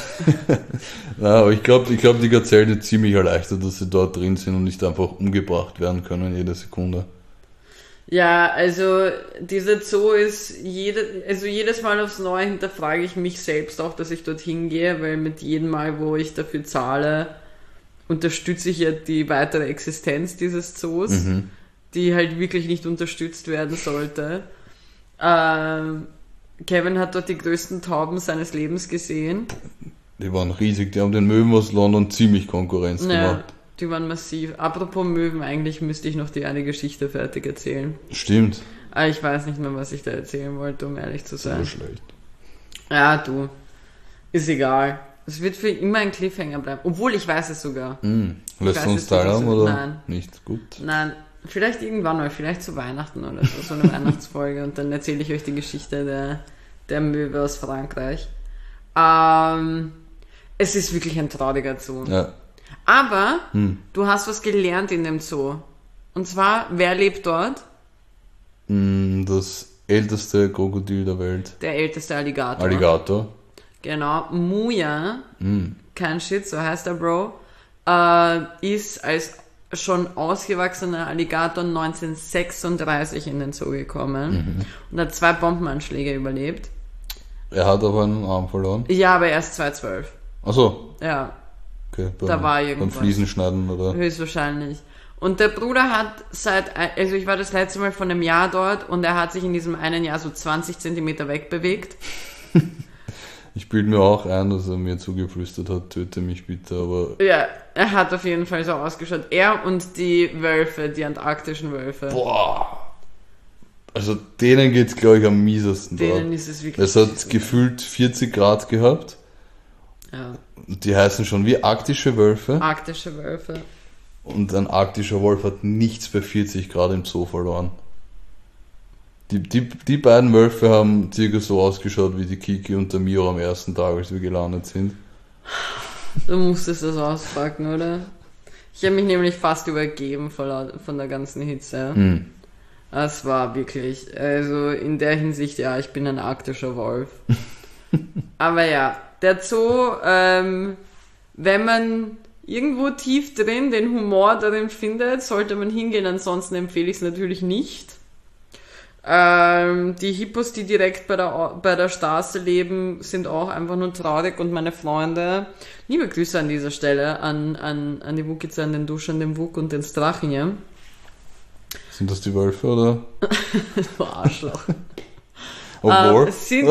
B: Ja, aber ich glaube, ich glaub, die Gazellen sind ziemlich erleichtert, dass sie dort drin sind und nicht einfach umgebracht werden können jede Sekunde.
A: Ja, also dieser Zoo ist jede, also jedes Mal aufs Neue hinterfrage ich mich selbst auch, dass ich dorthin gehe, weil mit jedem Mal, wo ich dafür zahle, unterstütze ich ja die weitere Existenz dieses Zoos, mhm. die halt wirklich nicht unterstützt werden sollte. Ähm, Kevin hat dort die größten Tauben seines Lebens gesehen.
B: Die waren riesig, die haben den Möwen aus London ziemlich Konkurrenz
A: ja.
B: gemacht.
A: Die waren massiv. Apropos Möwen, eigentlich müsste ich noch die eine Geschichte fertig erzählen.
B: Stimmt.
A: Aber ich weiß nicht mehr, was ich da erzählen wollte, um ehrlich zu sein.
B: So schlecht.
A: Ja, du. Ist egal. Es wird für immer ein Cliffhanger bleiben. Obwohl, ich weiß es sogar.
B: Mm. Lässt du uns teilhaben oder
A: Nein.
B: nicht? Gut.
A: Nein, vielleicht irgendwann mal. Vielleicht zu Weihnachten oder so. So eine Weihnachtsfolge. Und dann erzähle ich euch die Geschichte der, der Möwe aus Frankreich. Ähm, es ist wirklich ein trauriger Zoo.
B: Ja.
A: Aber
B: hm.
A: du hast was gelernt in dem Zoo. Und zwar, wer lebt dort?
B: Das älteste Krokodil der Welt.
A: Der älteste Alligator.
B: Alligator.
A: Genau. Muya,
B: Mm.
A: kein Shit, so heißt der Bro, äh, ist als schon ausgewachsener Alligator neunzehnhundertsechsunddreißig in den Zoo gekommen
B: Mhm.
A: und hat zwei Bombenanschläge überlebt.
B: Er hat aber einen Arm verloren.
A: Ja, aber erst zweitausendzwölf.
B: Achso,
A: Ja,
B: okay. Beim,
A: Da war
B: beim
A: irgendwas.
B: Fliesenschneiden oder?
A: höchstwahrscheinlich. Und der Bruder hat seit, also ich war das letzte Mal vor einem Jahr dort und er hat sich in diesem einen Jahr so zwanzig Zentimeter wegbewegt.
B: Ich bilde mir auch ein, dass er mir zugeflüstert hat, töte mich bitte, aber
A: Ja, er hat auf jeden Fall so ausgeschaut. Er und die Wölfe, die antarktischen Wölfe.
B: boah. Also denen geht's, glaube ich, am miesesten
A: Denen
B: da.
A: ist es wirklich...
B: Es hat gefühlt vierzig Grad gehabt.
A: Ja,
B: Und die heißen schon wie arktische Wölfe.
A: arktische Wölfe.
B: Und ein arktischer Wolf hat nichts bei vierzig Grad im Zoo verloren. Die, die, die beiden Wölfe haben circa so ausgeschaut wie die Kiki und der Mio am ersten Tag, als wir gelandet sind.
A: Du musstest das auspacken, oder? Ich habe mich nämlich fast übergeben von, laut- von der ganzen Hitze.
B: Hm.
A: Das war wirklich, also in der Hinsicht, ja, ich bin ein arktischer Wolf. Aber ja, der Zoo, ähm, wenn man irgendwo tief drin den Humor darin findet, sollte man hingehen, ansonsten empfehle ich es natürlich nicht. Ähm, die Hippos, die direkt bei der, bei der Straße leben, sind auch einfach nur traurig und meine Freunde, liebe Grüße an dieser Stelle an, an, an die Wukize, an den Dusch, an den Wuk und den Strachie.
B: Sind das die Wölfe oder?
A: Du Arschloch.
B: Obwohl.
A: Ähm, sind,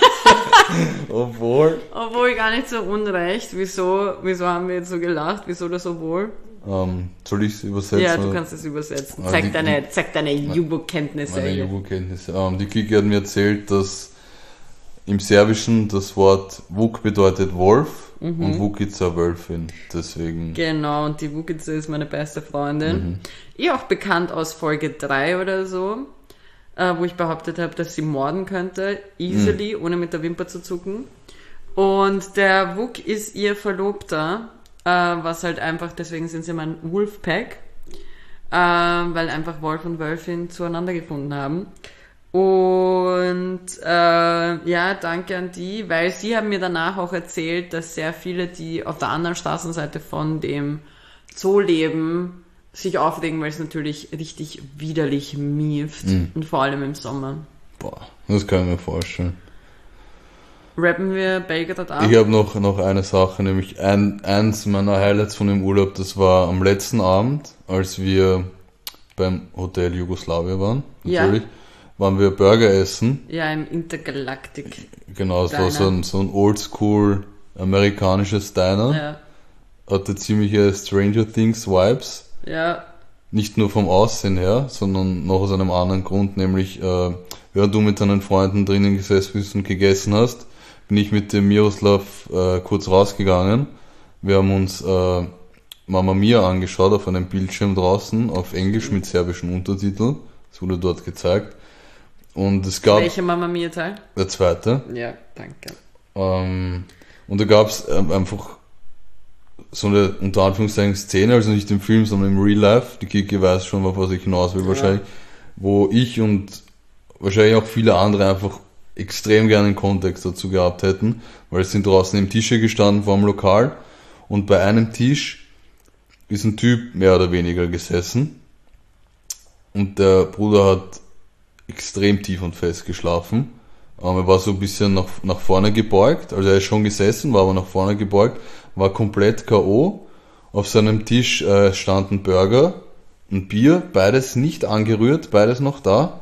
B: Obwohl.
A: obwohl gar nicht so unrecht. Wieso, wieso haben wir jetzt so gelacht? Wieso das obwohl?
B: Ähm, soll ich es übersetzen?
A: Ja, du
B: oder?
A: kannst es übersetzen.
B: Ah,
A: Zeig
B: die-
A: deine, zeig deine Jubo-Kenntnisse.
B: Meine Jugo-Kenntnisse. Ähm, die Kiki hat mir erzählt, dass im Serbischen das Wort Wuk bedeutet Wolf und Wukica Wölfin. Deswegen.
A: Genau, und die Wukice ist meine beste Freundin. Eh auch bekannt aus Folge drei oder so, äh, wo ich behauptet habe, dass sie morden könnte. Easily, ohne mit der Wimper zu zucken. Und der Wuk ist ihr Verlobter, äh, was halt einfach, deswegen sind sie mein Wolfpack, äh, weil einfach Wolf und Wölfin zueinander gefunden haben. Und äh, ja, danke an die, weil sie haben mir danach auch erzählt, dass sehr viele, die auf der anderen Straßenseite von dem Zoo leben, sich aufregen, weil es natürlich richtig widerlich mieft.
B: Mhm.
A: Und vor allem im Sommer.
B: Boah, das kann ich mir vorstellen.
A: Rappen wir Belgrad ab?
B: Ich habe noch, noch eine Sache, nämlich ein, eins meiner Highlights von dem Urlaub, das war am letzten Abend, als wir beim Hotel Jugoslawien waren, natürlich,
A: Ja.
B: waren wir Burger essen.
A: Ja, im Intergalactic.
B: Genau, es war
A: Diner.
B: so ein, so ein oldschool amerikanisches Diner.
A: Ja,
B: Hatte ziemliche Stranger Things Vibes.
A: ja,
B: Nicht nur vom Aussehen her, sondern noch aus einem anderen Grund, nämlich äh, während du mit deinen Freunden drinnen gesessen bist und gegessen hast, bin ich mit dem Miroslav äh, kurz rausgegangen. Wir haben uns äh, Mamma Mia angeschaut auf einem Bildschirm draußen auf Englisch mit serbischen Untertiteln. Das wurde dort gezeigt. Und es gab
A: welche Mama Mia Teil?
B: der zweite.
A: Ja, danke.
B: Ähm, und da gab es ähm, einfach so eine unter Anführungszeichen Szene, also nicht im Film, sondern im Real Life. Die Kiki weiß schon, auf was ich hinaus will
A: Ja.
B: wahrscheinlich. Wo ich und wahrscheinlich auch viele andere einfach extrem gerne einen Kontext dazu gehabt hätten, weil es sind draußen im Tische gestanden vor dem Lokal und bei einem Tisch ist ein Typ mehr oder weniger gesessen und der Bruder hat extrem tief und fest geschlafen. Ähm, er war so ein bisschen nach, nach vorne gebeugt, also er ist schon gesessen, war aber nach vorne gebeugt, war komplett K O. Auf seinem Tisch äh, stand ein Burger, ein Bier, beides nicht angerührt, beides noch da.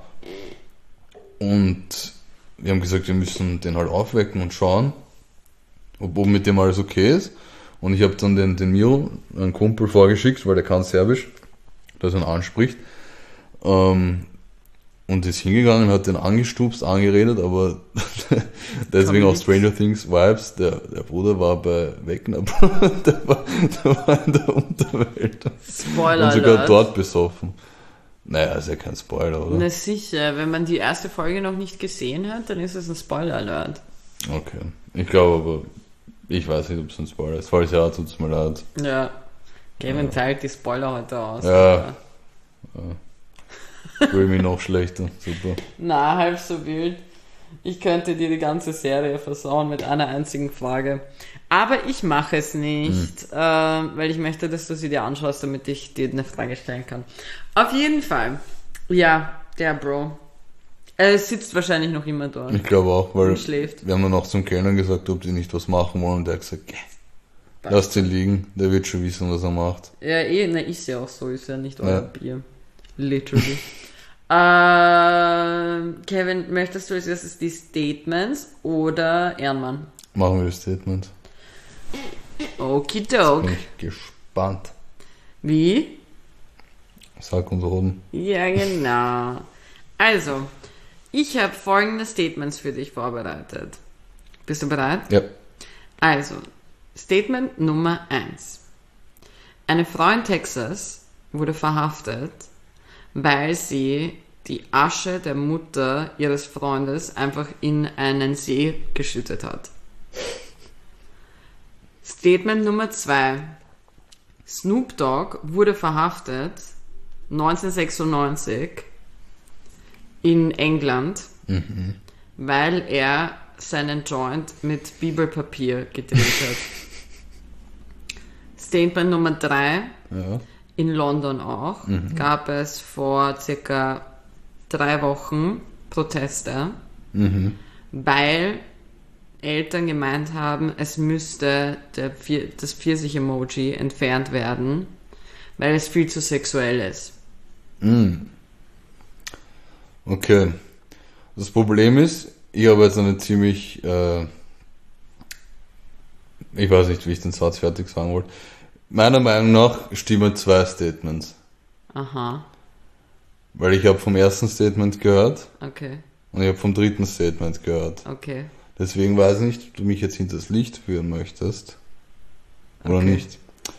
B: Und wir haben gesagt, wir müssen den halt aufwecken und schauen, ob, ob mit dem alles okay ist. Und ich habe dann den, den Miro, einen Kumpel, vorgeschickt, weil der kann Serbisch, dass er ihn anspricht. Ähm, und ist hingegangen, hat den angestupst, angeredet, aber deswegen auch Stranger Things Vibes, der, der Bruder war bei Wegner, der war, der war in der Unterwelt.
A: Spoiler
B: Und sogar
A: Alert.
B: dort besoffen. Naja, ist ja kein Spoiler, oder?
A: Na sicher, wenn man die erste Folge noch nicht gesehen hat, dann ist es ein Spoiler-Alert.
B: Okay. Ich glaube aber, ich weiß nicht, ob es ein Spoiler ist. Falls ja, tut es mir leid.
A: Ja. Kevin teilt die Spoiler heute aus.
B: Ja.
A: Alter.
B: Fühle mich noch schlechter. Super.
A: Na, halb so wild. Ich könnte dir die ganze Serie versauen mit einer einzigen Frage. Aber ich mache es nicht, hm. äh, weil ich möchte, dass du sie dir anschaust, damit ich dir eine Frage stellen kann. Auf jeden Fall. Ja, der Bro. Er sitzt wahrscheinlich noch immer dort.
B: Ich glaube auch, weil
A: schläft.
B: wir haben dann auch zum Kellner gesagt, ob die nicht was machen wollen, und der hat gesagt, geh, lass den liegen, der wird schon wissen, was er macht.
A: Ja, eh, ne, ist ja auch so, ist ja nicht euer ja. Bier. Literally. äh, Kevin, möchtest du als erstes die Statements oder Ehrenmann?
B: Machen wir das Statement.
A: Okidok.
B: Bin ich gespannt.
A: Wie?
B: Sag uns oben.
A: Ja, genau. Also, ich habe folgende Statements für dich vorbereitet. Bist du bereit?
B: Ja.
A: Also, Statement Nummer eins. Eine Frau in Texas wurde verhaftet, weil sie die Asche der Mutter ihres Freundes einfach in einen See geschüttet hat. Statement Nummer zwei. Snoop Dogg wurde verhaftet neunzehnhundertsechsundneunzig in England,
B: mhm.
A: weil er seinen Joint mit Bibelpapier gedreht hat. Statement Nummer drei.
B: Ja.
A: In London auch mhm. gab es vor circa drei Wochen Proteste,
B: mhm.
A: weil Eltern gemeint haben, es müsste der, das Pfirsich-Emoji entfernt werden, weil es viel zu sexuell ist.
B: Mhm. Okay. Das Problem ist, ich habe jetzt eine ziemlich, äh, ich weiß nicht, wie ich den Satz fertig sagen wollte. Meiner Meinung nach stimmen zwei Statements.
A: Aha.
B: Weil ich habe vom ersten Statement gehört.
A: Okay.
B: Und ich habe vom dritten Statement gehört.
A: Okay.
B: Deswegen weiß ich nicht, ob du mich jetzt hinters Licht führen möchtest. Oder
A: okay.
B: nicht.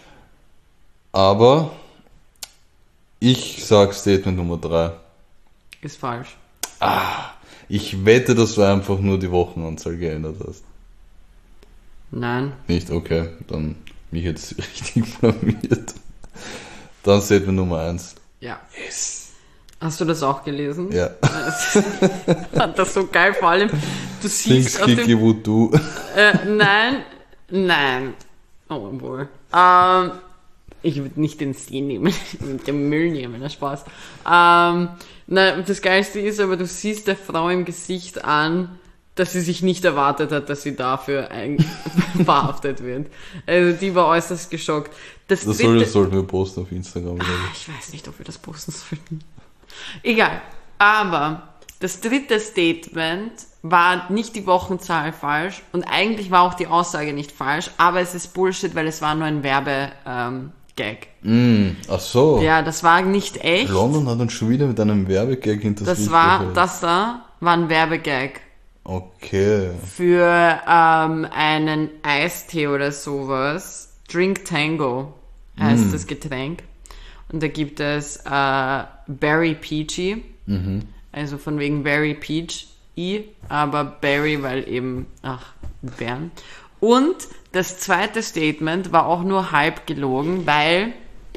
B: Aber ich sag Statement Nummer drei.
A: Ist falsch.
B: Ah, ich wette, dass du einfach nur die Wochenanzahl geändert hast.
A: Nein.
B: Nicht? Okay, dann mich jetzt richtig blamiert. Dann Statement Nummer eins.
A: Ja.
B: Yes.
A: Hast du das auch gelesen?
B: Ja.
A: Fand das so geil, vor allem, du siehst auf
B: Kiki
A: dem...
B: Voodoo.
A: Äh, nein, nein. Oh, wohl. Ähm, ich würde nicht den See nehmen, ich würde den Müll nehmen, na Spaß. Ähm, na, das Geilste ist aber, du siehst der Frau im Gesicht an, dass sie sich nicht erwartet hat, dass sie dafür ein verhaftet wird. Also die war äußerst geschockt. Das,
B: das,
A: dritte,
B: soll, das sollten wir posten auf Instagram.
A: Ah, ich weiß nicht, ob wir das posten sollten. Egal. Aber das dritte Statement war nicht die Wochenzahl falsch und eigentlich war auch die Aussage nicht falsch, aber es ist Bullshit, weil es war nur ein Werbe... Ähm, Gag.
B: Mm, ach so.
A: Ja, das war nicht echt.
B: London hat uns schon wieder mit einem Werbegag hinter
A: Das war, das da war ein Werbegag.
B: Okay.
A: Für ähm, einen Eistee oder sowas. Drink Tango heißt mm. das Getränk. Und da gibt es äh, Berry Peachy.
B: Mhm.
A: Also von wegen Berry Peach. I, aber Berry, weil eben, ach, Bären. Und das zweite Statement war auch nur halb gelogen, weil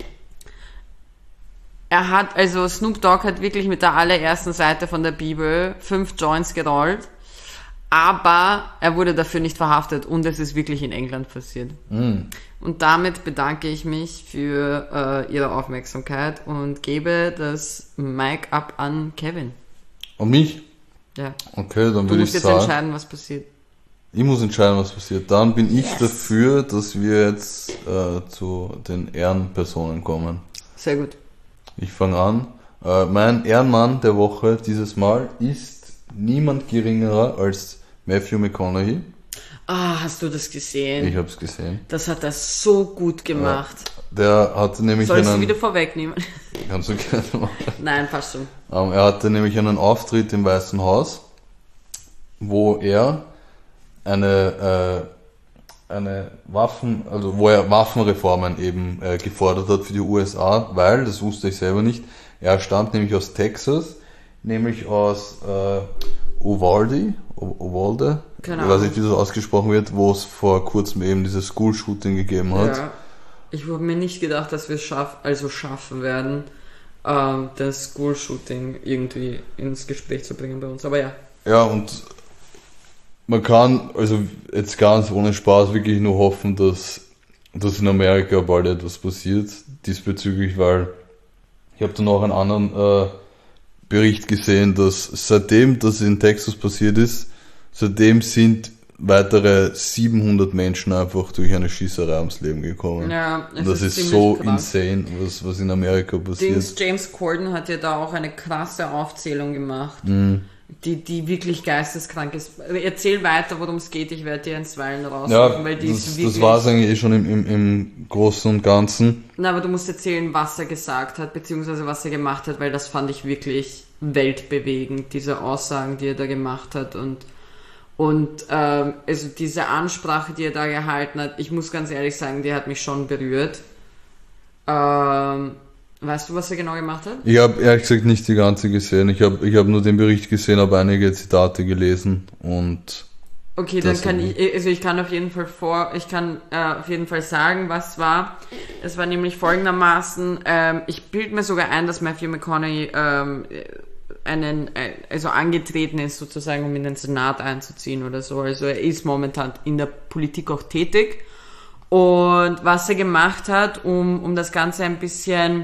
A: er hat, also Snoop Dogg hat wirklich mit der allerersten Seite von der Bibel fünf Joints gerollt, aber er wurde dafür nicht verhaftet und es ist wirklich in England passiert.
B: Mm.
A: Und damit bedanke ich mich für äh, Ihre Aufmerksamkeit und gebe das Mic ab an Kevin.
B: Und mich?
A: Ja.
B: Okay, dann
A: du
B: würde
A: musst
B: ich
A: jetzt
B: sagen...
A: entscheiden, was passiert.
B: Ich muss entscheiden, was passiert. Dann bin ich
A: Yes.
B: dafür, dass wir jetzt äh, zu den Ehrenpersonen kommen.
A: Sehr gut.
B: Ich fange an. Äh, mein Ehrenmann der Woche dieses Mal ist niemand geringerer als Matthew McConaughey.
A: Ah, hast du das gesehen?
B: Ich habe es gesehen.
A: Das hat er so gut gemacht.
B: Äh, der hatte nämlich
A: Soll ich
B: einen...
A: sie wieder vorwegnehmen?
B: Kannst du gerne machen.
A: Nein, passt schon.
B: Ähm, er hatte nämlich einen Auftritt im Weißen Haus, wo er eine äh, eine Waffen, also wo er Waffenreformen eben äh, gefordert hat für die U S A, weil, das wusste ich selber nicht, er stammt nämlich aus Texas, nämlich aus äh, Uvalde, Uvalde,
A: Keine
B: ich weiß nicht, wie das ausgesprochen wird, wo es vor kurzem eben dieses School-Shooting gegeben hat.
A: Ja, ich habe mir nicht gedacht, dass wir es schaff, also schaffen werden, ähm, das School-Shooting irgendwie ins Gespräch zu bringen bei uns. Aber ja.
B: Ja, und man kann, also jetzt ganz ohne Spaß, wirklich nur hoffen, dass, dass in Amerika bald etwas passiert diesbezüglich, weil ich habe dann auch einen anderen äh, Bericht gesehen, dass seitdem das in Texas passiert ist, seitdem sind weitere siebenhundert Menschen einfach durch eine Schießerei ums Leben gekommen.
A: Ja,
B: es und das ist, ist so krass. Insane, was, was in Amerika passiert.
A: Dings, James Corden hat ja da auch eine krasse Aufzählung gemacht,
B: mhm.
A: die, die wirklich geisteskrank ist. Erzähl weiter, worum es geht, ich werde dir einstweilen raussuchen,
B: ja,
A: weil die
B: das,
A: ist wirklich...
B: das war es eigentlich eh schon im, im, im Großen und Ganzen.
A: Na, aber du musst erzählen, was er gesagt hat, beziehungsweise was er gemacht hat, weil das fand ich wirklich weltbewegend, diese Aussagen, die er da gemacht hat und Und ähm, also diese Ansprache, die er da gehalten hat, ich muss ganz ehrlich sagen, die hat mich schon berührt. Ähm, weißt du, was er genau gemacht hat?
B: Ich habe ehrlich gesagt nicht die ganze gesehen. Ich habe ich hab nur den Bericht gesehen, habe einige Zitate gelesen und...
A: Okay, dann kann ich, also ich kann auf jeden Fall vor, ich kann äh, auf jeden Fall sagen, was war. Es war nämlich folgendermaßen, ähm, ich bilde mir sogar ein, dass Matthew McConaughey ähm, einen, also angetreten ist sozusagen, um in den Senat einzuziehen oder so. Also er ist momentan in der Politik auch tätig. Und was er gemacht hat, um, um das Ganze ein bisschen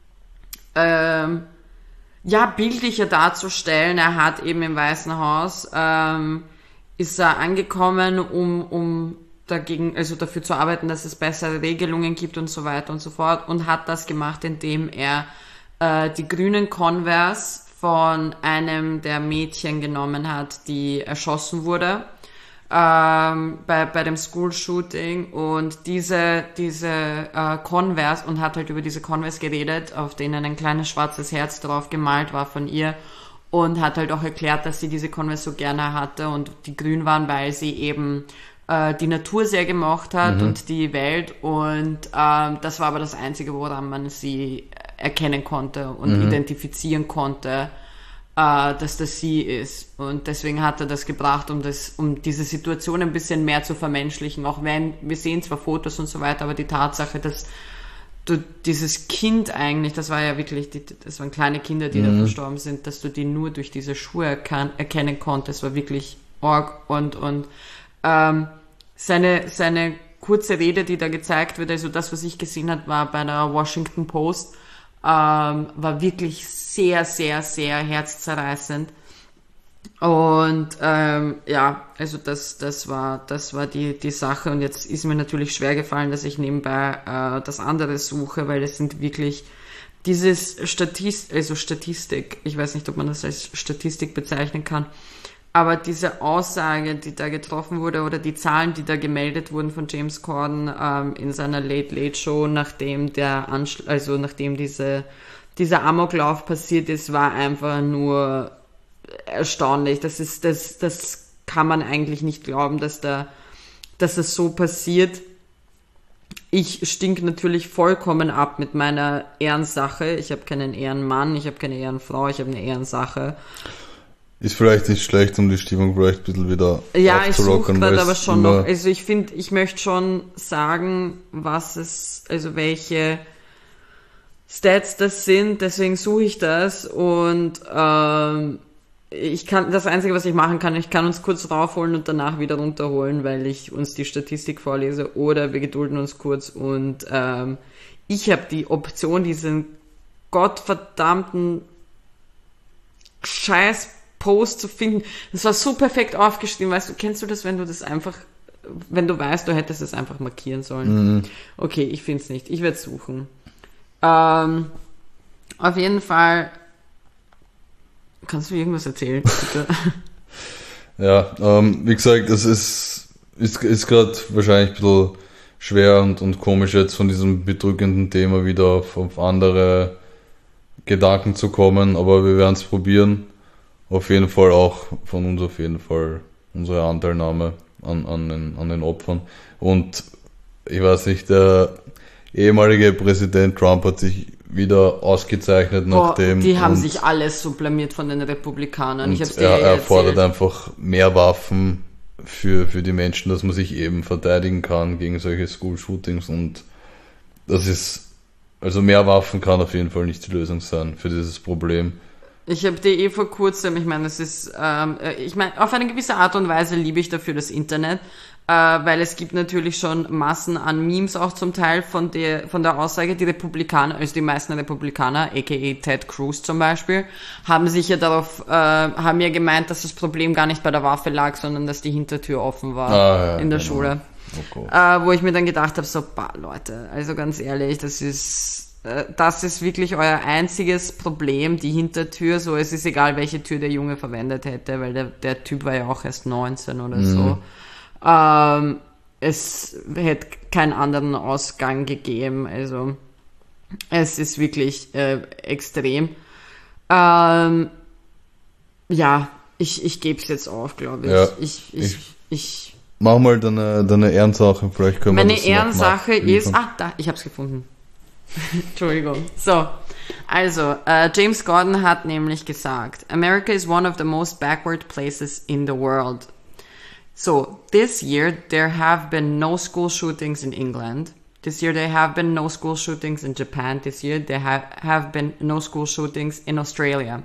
A: ähm, ja, bildlicher darzustellen, er hat eben im Weißen Haus ähm, ist er angekommen, um, um dagegen, also dafür zu arbeiten, dass es bessere Regelungen gibt und so weiter und so fort, und hat das gemacht, indem er äh, die grünen Converse von einem der Mädchen genommen hat, die erschossen wurde ähm, bei, bei dem School-Shooting, und diese, diese äh, Converse, und hat halt über diese Converse geredet, auf denen ein kleines schwarzes Herz drauf gemalt war von ihr, und hat halt auch erklärt, dass sie diese Converse so gerne hatte und die grün waren, weil sie eben äh, die Natur sehr gemocht hat mhm. und die Welt, und ähm, das war aber das Einzige, woran man sie erkennen konnte und mhm. identifizieren konnte, äh, dass das sie ist. Und deswegen hat er das gebracht, um das, um diese Situation ein bisschen mehr zu vermenschlichen. Auch wenn, wir sehen zwar Fotos und so weiter, aber die Tatsache, dass du dieses Kind eigentlich, das war ja wirklich, die, das waren kleine Kinder, die mhm. da verstorben sind, dass du die nur durch diese Schuhe erkan- erkennen konntest, war wirklich arg. Und, und ähm, seine, seine kurze Rede, die da gezeigt wird, also das, was ich gesehen habe, war bei der Washington Post, Ähm, war wirklich sehr, sehr, sehr herzzerreißend. Und ähm, ja, also das, das war, das war die, die Sache. Und jetzt ist mir natürlich schwer gefallen, dass ich nebenbei äh, das andere suche, weil es sind wirklich dieses Statist, also Statistik, ich weiß nicht, ob man das als Statistik bezeichnen kann, aber diese Aussage, die da getroffen wurde, oder die Zahlen, die da gemeldet wurden von James Corden ähm, in seiner Late Late Show, nachdem der Anschl- also nachdem diese dieser Amoklauf passiert ist, war einfach nur erstaunlich. Das ist das das kann man eigentlich nicht glauben, dass da dass das so passiert. Ich stink natürlich vollkommen ab mit meiner Ehrensache. Ich habe keinen Ehrenmann, ich habe keine Ehrenfrau, ich habe eine Ehrensache.
B: Ist vielleicht nicht schlecht, um die Stimmung vielleicht ein bisschen wieder
A: ja, ich suche gerade aber schon
B: noch.
A: Also ich finde, ich möchte schon sagen, was es, also welche Stats das sind, deswegen suche ich das, und ähm, ich kann, das Einzige, was ich machen kann, ich kann uns kurz raufholen und danach wieder runterholen, weil ich uns die Statistik vorlese, oder wir gedulden uns kurz, und ähm, ich habe die Option, diesen gottverdammten Scheiß Post zu finden. Das war so perfekt aufgeschrieben, weißt du, kennst du das, wenn du das einfach, wenn du weißt, du hättest es einfach markieren sollen? Mhm. Okay, ich finde es nicht. Ich werde suchen. Ähm, auf jeden Fall, kannst du irgendwas erzählen, bitte?
B: Ja, ähm, wie gesagt, es ist, ist, ist gerade wahrscheinlich ein bisschen schwer und, und komisch, jetzt von diesem bedrückenden Thema wieder auf, auf andere Gedanken zu kommen, aber wir werden es probieren. Auf jeden Fall auch von uns auf jeden Fall unsere Anteilnahme an, an, den, an den Opfern. Und ich weiß nicht, der ehemalige Präsident Trump hat sich wieder ausgezeichnet nachdem.
A: Oh, die haben sich alles so blamiert von den Republikanern. Ich hab's dir
B: er,
A: ja
B: er fordert einfach mehr Waffen für, für die Menschen, dass man sich eben verteidigen kann gegen solche School-Shootings, und das ist Also mehr Waffen kann auf jeden Fall nicht die Lösung sein für dieses Problem.
A: Ich habe dir eh vor kurzem, ich meine, es ist, ähm, ich meine, auf eine gewisse Art und Weise liebe ich dafür das Internet, äh, weil es gibt natürlich schon Massen an Memes auch zum Teil von der von der Aussage, die Republikaner, also die meisten Republikaner, aka Ted Cruz zum Beispiel, haben sich ja darauf, äh, haben ja gemeint, dass das Problem gar nicht bei der Waffe lag, sondern dass die Hintertür offen war
B: ah, ja,
A: in der
B: genau.
A: Schule.
B: Oh
A: äh, wo ich mir dann gedacht habe, so, bah, Leute, also ganz ehrlich, das ist das ist wirklich euer einziges Problem, die Hintertür, so, es ist egal, welche Tür der Junge verwendet hätte, weil der, der Typ war ja auch erst neunzehn oder mhm. so. Ähm, es hätte keinen anderen Ausgang gegeben, also es ist wirklich äh, extrem. Ähm, ja, ich, ich gebe es jetzt auf, glaube ich.
B: Ja,
A: ich, ich, ich, ich
B: mach mal deine, deine Ehrensache, vielleicht können wir
A: Meine
B: das
A: Ehrensache ist, ah, da, ich habe es gefunden. Entschuldigung. So, also, uh, James Gordon hat nämlich gesagt, America is one of the most backward places in the world. So, this year there have been no school shootings in England. This year there have been no school shootings in Japan. This year there ha- have been no school shootings in Australia.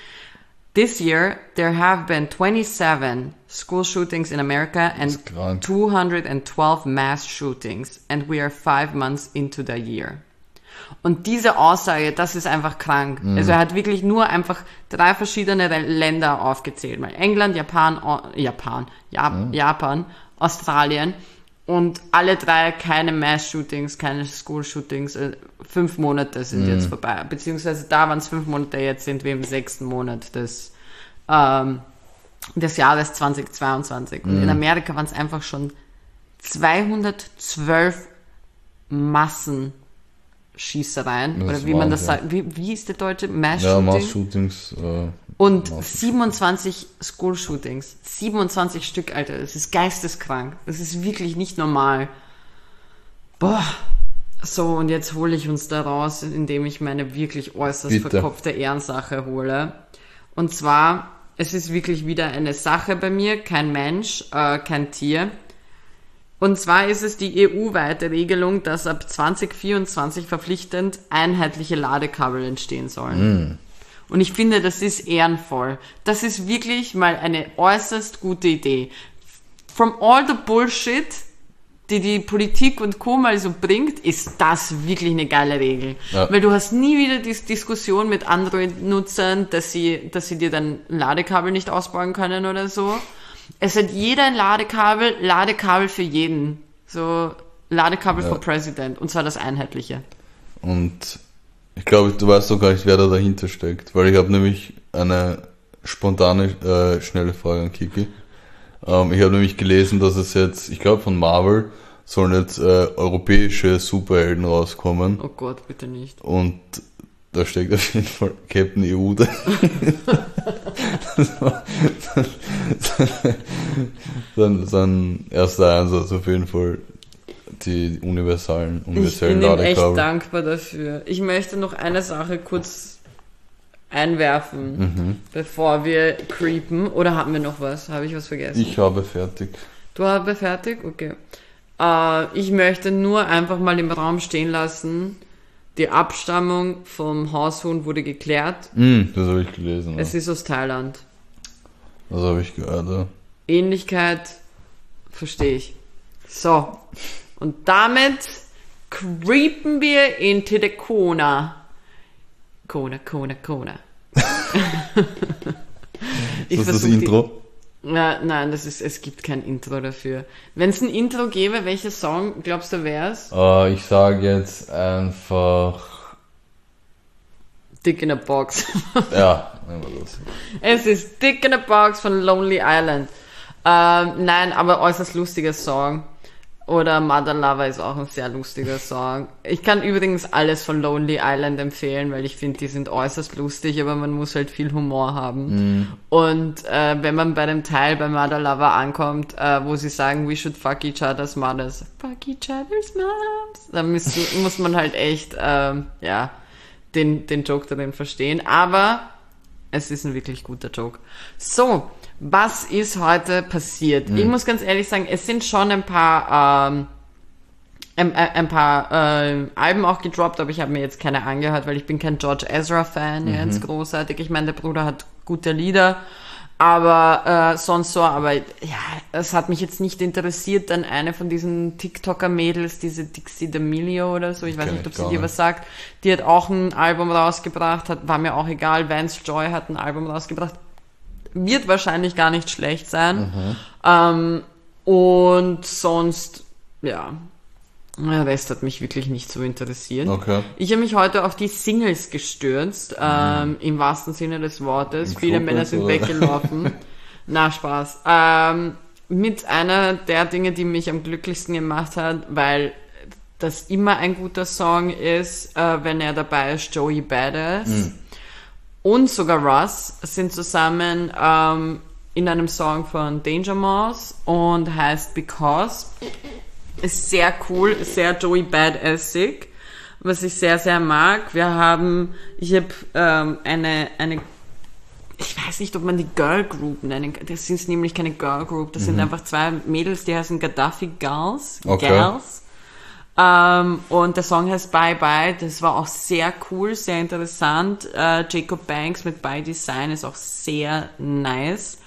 A: This year there have been twenty-seven school shootings in America and two hundred twelve mass shootings. And we are five months into the year. Und diese Aussage, das ist einfach krank. Mhm. Also er hat wirklich nur einfach drei verschiedene Länder aufgezählt. Mal England, Japan, o- Japan, Jap- mhm. Japan, Australien und alle drei keine Mass-Shootings, keine School-Shootings. Fünf Monate sind mhm. jetzt vorbei. Beziehungsweise da waren es fünf Monate, jetzt sind wir im sechsten Monat des, ähm, des Jahres zweitausendzweiundzwanzig. Und mhm. in Amerika waren es einfach schon zweihundertzwölf Massen Schießereien, das oder wie man das sagt, wie, wie ist der deutsche Mass-Shooting?
B: Ja, Mass-Shootings. Äh,
A: und
B: Mass
A: siebenundzwanzig School-Shootings. siebenundzwanzig Stück, Alter. Das ist geisteskrank. Das ist wirklich nicht normal. Boah. So, und jetzt hole ich uns da raus, indem ich meine wirklich äußerst
B: Bitte.
A: verkopfte Ehrensache hole. Und zwar, es ist wirklich wieder eine Sache bei mir, kein Mensch, äh, kein Tier. Und zwar ist es die E U-weite Regelung, dass ab zwanzig vierundzwanzig verpflichtend einheitliche Ladekabel entstehen sollen. Mm. Und ich finde, das ist ehrenvoll. Das ist wirklich mal eine äußerst gute Idee. From all the bullshit, die die Politik und Co. mal so bringt, ist das wirklich eine geile Regel. Ja. Weil du hast nie wieder die Diskussion mit Android-Nutzern, dass sie, dass sie dir dann Ladekabel nicht ausbauen können oder so. Es hat jeder ein Ladekabel, Ladekabel für jeden. So, Ladekabel ja. for President. Und zwar das einheitliche.
B: Und ich glaube, du weißt doch gar nicht, wer da dahinter steckt. Weil ich habe nämlich eine spontane, äh, schnelle Frage an Kiki. Ähm, ich habe nämlich gelesen, dass es jetzt, ich glaube von Marvel, sollen jetzt äh, europäische Superhelden rauskommen.
A: Oh Gott, bitte nicht.
B: Und da steckt auf jeden Fall Captain E U dahinter. Das war sein, sein erster Einsatz auf jeden Fall, die universalen, universellen
A: Ladekabel.
B: Ich bin ihm echt
A: dankbar dafür. Ich möchte noch eine Sache kurz einwerfen, mhm. bevor wir creepen. Oder haben wir noch was? Habe ich was vergessen?
B: Ich habe fertig.
A: Du habe fertig? Okay. Äh, ich möchte nur einfach mal im Raum stehen lassen, die Abstammung vom Haushuhn wurde geklärt.
B: Mm, das habe ich gelesen.
A: Es
B: ja.
A: ist aus Thailand.
B: Das habe ich gehört, ja.
A: Ähnlichkeit verstehe ich. So. Und damit creepen wir into the Kona. Kona, Kona, Kona.
B: Ist das das Intro?
A: Die, ja, nein, das ist, es gibt kein Intro dafür. Wenn es ein Intro gäbe, welcher Song, glaubst du, wär's?
B: Uh, ich sage jetzt einfach...
A: Dick in a Box.
B: Ja, nehmen wir das.
A: Es ist Dick in a Box von Lonely Island. Ähm, nein, aber äußerst lustiger Song. Oder Mother Lover ist auch ein sehr lustiger Song. Ich kann übrigens alles von Lonely Island empfehlen, weil ich finde, die sind äußerst lustig, aber man muss halt viel Humor haben. Mm. Und äh, wenn man bei dem Teil bei Mother Lover ankommt, äh, wo sie sagen, we should fuck each other's mothers, fuck each other's moms, dann muss, muss man halt echt, ähm, ja, den, den Joke darin verstehen. Aber es ist ein wirklich guter Joke. So, was ist heute passiert? Mhm. Ich muss ganz ehrlich sagen, es sind schon ein paar ähm, ein, ein paar äh, Alben auch gedroppt, aber ich habe mir jetzt keine angehört, weil ich bin kein George Ezra-Fan, mhm. jetzt großartig. Ich meine, der Bruder hat gute Lieder, aber äh, sonst so, aber ja, es hat mich jetzt nicht interessiert, dann eine von diesen TikToker-Mädels, diese Dixie D'Amelio oder so, ich weiß nicht, ob sie dir was sagt, die hat auch ein Album rausgebracht, hat, war mir auch egal, Vance Joy hat ein Album rausgebracht, wird wahrscheinlich gar nicht schlecht sein, mhm. ähm, und sonst, ja, der Rest hat mich wirklich nicht so interessiert.
B: Okay.
A: Ich habe mich heute auf die Singles gestürzt, mhm. ähm, im wahrsten Sinne des Wortes. Im Viele Club Männer sind oder? weggelaufen. Na, Spaß. Ähm, mit einer der Dinge, die mich am glücklichsten gemacht hat, weil das immer ein guter Song ist, äh, wenn er dabei ist, Joey Badass. Mhm. Und sogar Russ sind zusammen ähm, in einem Song von Danger Mouse und heißt Because. Ist sehr cool, ist sehr Joey Badassig, was ich sehr, sehr mag. Wir haben, ich habe ähm, eine, eine, ich weiß nicht, ob man die Girl Group nennen kann. Das sind nämlich keine Girl Group, das mhm. sind einfach zwei Mädels, die heißen Gaddafi Girls.
B: Okay.
A: Girls. Ähm, und der Song heißt Bye Bye, das war auch sehr cool, sehr interessant. Äh, Jacob Banks mit By Design ist auch sehr nice.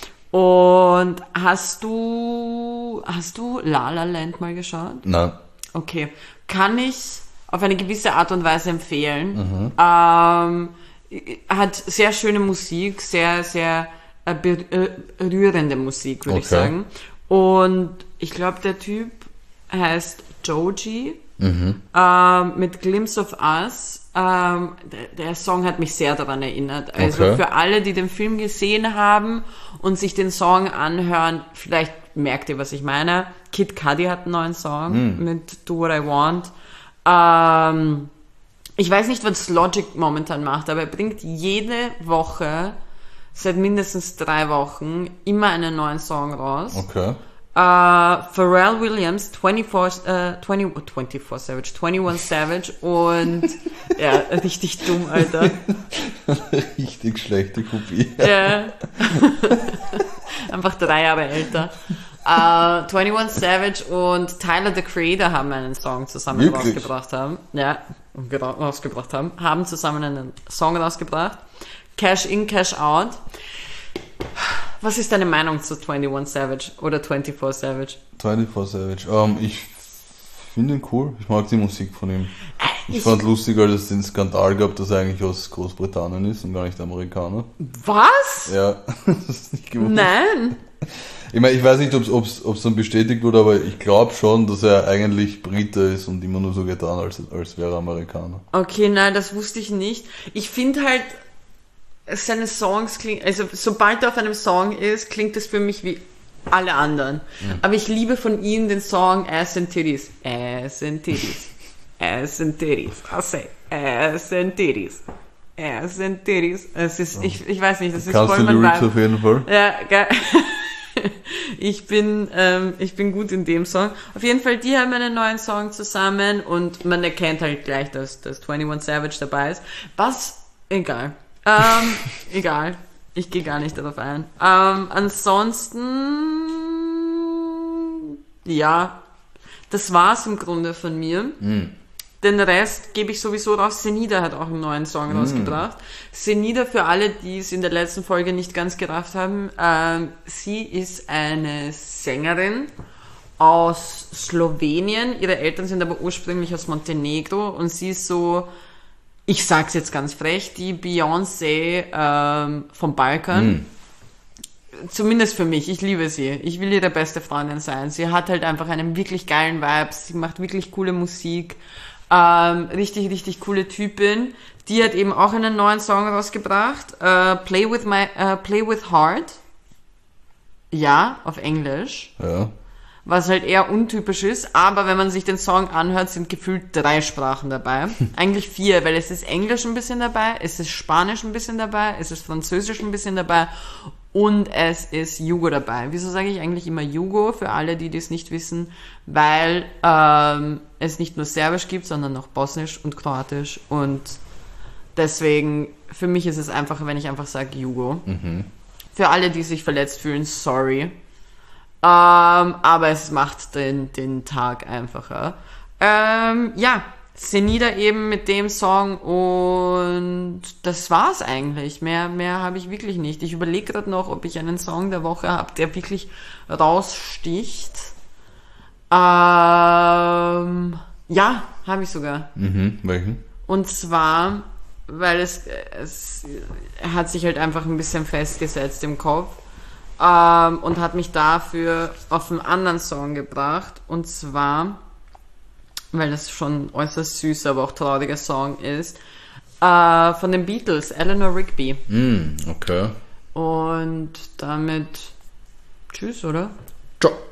A: Und hast du, hast du La La Land mal geschaut?
B: Nein.
A: Okay. Kann ich auf eine gewisse Art und Weise empfehlen. Mhm. Ähm, hat sehr schöne Musik, sehr, sehr äh, berührende Musik, würde okay. ich sagen. Und ich glaube, der Typ heißt Joji, mhm. ähm, mit Glimpse of Us. Ähm, der, der Song hat mich sehr daran erinnert. Also okay. für alle, die den Film gesehen haben und sich den Song anhören, vielleicht merkt ihr, was ich meine. Kid Cudi hat einen neuen Song mm. mit Do What I Want. Ähm, ich weiß nicht, was Logic momentan macht, aber er bringt jede Woche, seit mindestens drei Wochen, immer einen neuen Song raus.
B: Okay.
A: Uh, Pharrell Williams, vierundzwanzig, uh, zwanzig, vierundzwanzig Savage, einundzwanzig Savage und ja, richtig dumm, Alter.
B: Richtig schlechte Kopie.
A: Ja. Einfach drei Jahre älter. Uh, einundzwanzig Savage und Tyler, the Creator, haben einen Song zusammen
B: Wirklich?
A: rausgebracht haben. Ja, rausgebracht haben. Haben zusammen einen Song rausgebracht. Cash in, Cash out. Was ist deine Meinung zu einundzwanzig Savage oder vierundzwanzig Savage?
B: vierundzwanzig Savage. Um, ich finde ihn cool. Ich mag die Musik von ihm. Ich, ich fand lustig, dass es den Skandal gab, dass er eigentlich aus Großbritannien ist und gar nicht Amerikaner.
A: Was?
B: Ja, das ist nicht gewusst.
A: Nein.
B: Ich meine, ich weiß nicht, ob es dann bestätigt wurde, aber ich glaube schon, dass er eigentlich Brite ist und immer nur so getan, als, als wäre er Amerikaner.
A: Okay, nein, das wusste ich nicht. Ich finde halt, seine Songs klingen, also sobald er auf einem Song ist, klingt es für mich wie alle anderen. Mhm. Aber ich liebe von ihm den Song Ass and Titties. Ass and Titties. Ass and Titties. I say Ass and Titties. Ass and Titties. Es ist, ich, ich weiß nicht, das ist
B: Kannst
A: voll
B: du
A: mein
B: Lyrics auf jeden Fall?
A: Ja, geil. Ich bin, ähm, ich bin gut in dem Song. Auf jeden Fall, die haben einen neuen Song zusammen und man erkennt halt gleich, dass, dass einundzwanzig Savage dabei ist. Was? Egal. Ähm, egal. Ich gehe gar nicht darauf ein. Ähm, ansonsten, ja, das war's im Grunde von mir. Mm. Den Rest gebe ich sowieso raus. Senida hat auch einen neuen Song mm. rausgebracht. Senida, für alle, die es in der letzten Folge nicht ganz gerafft haben, ähm, sie ist eine Sängerin aus Slowenien. Ihre Eltern sind aber ursprünglich aus Montenegro und sie ist so, ich sag's jetzt ganz frech, die Beyoncé ähm, vom Balkan. Mm. Zumindest für mich. Ich liebe sie. Ich will ihre beste Freundin sein. Sie hat halt einfach einen wirklich geilen Vibe. Sie macht wirklich coole Musik. Ähm, richtig, richtig coole Typin. Die hat eben auch einen neuen Song rausgebracht. Äh, Play with my, äh, Play with Heart. Ja, auf Englisch.
B: Ja.
A: Was halt eher untypisch ist, aber wenn man sich den Song anhört, sind gefühlt drei Sprachen dabei. Eigentlich vier, weil es ist Englisch ein bisschen dabei, es ist Spanisch ein bisschen dabei, es ist Französisch ein bisschen dabei und es ist Jugo dabei. Wieso sage ich eigentlich immer Jugo, für alle, die das nicht wissen? Weil ähm, es nicht nur Serbisch gibt, sondern noch Bosnisch und Kroatisch und deswegen, für mich ist es einfacher, wenn ich einfach sage Jugo. Mhm. Für alle, die sich verletzt fühlen, sorry. Ähm, aber es macht den, den Tag einfacher. Ähm, ja, Senida eben mit dem Song und das war's eigentlich. Mehr, mehr habe ich wirklich nicht. Ich überlege gerade noch, ob ich einen Song der Woche habe, der wirklich raussticht. Ähm, ja, habe ich sogar.
B: Mhm, welchen?
A: Und zwar, weil es, es hat sich halt einfach ein bisschen festgesetzt im Kopf ähm, und hat mich dafür auf einen anderen Song gebracht. Und zwar, weil das schon äußerst süß, aber auch trauriger Song ist, äh, von den Beatles, Eleanor Rigby.
B: Mm, okay.
A: Und damit tschüss, oder?
B: Ciao.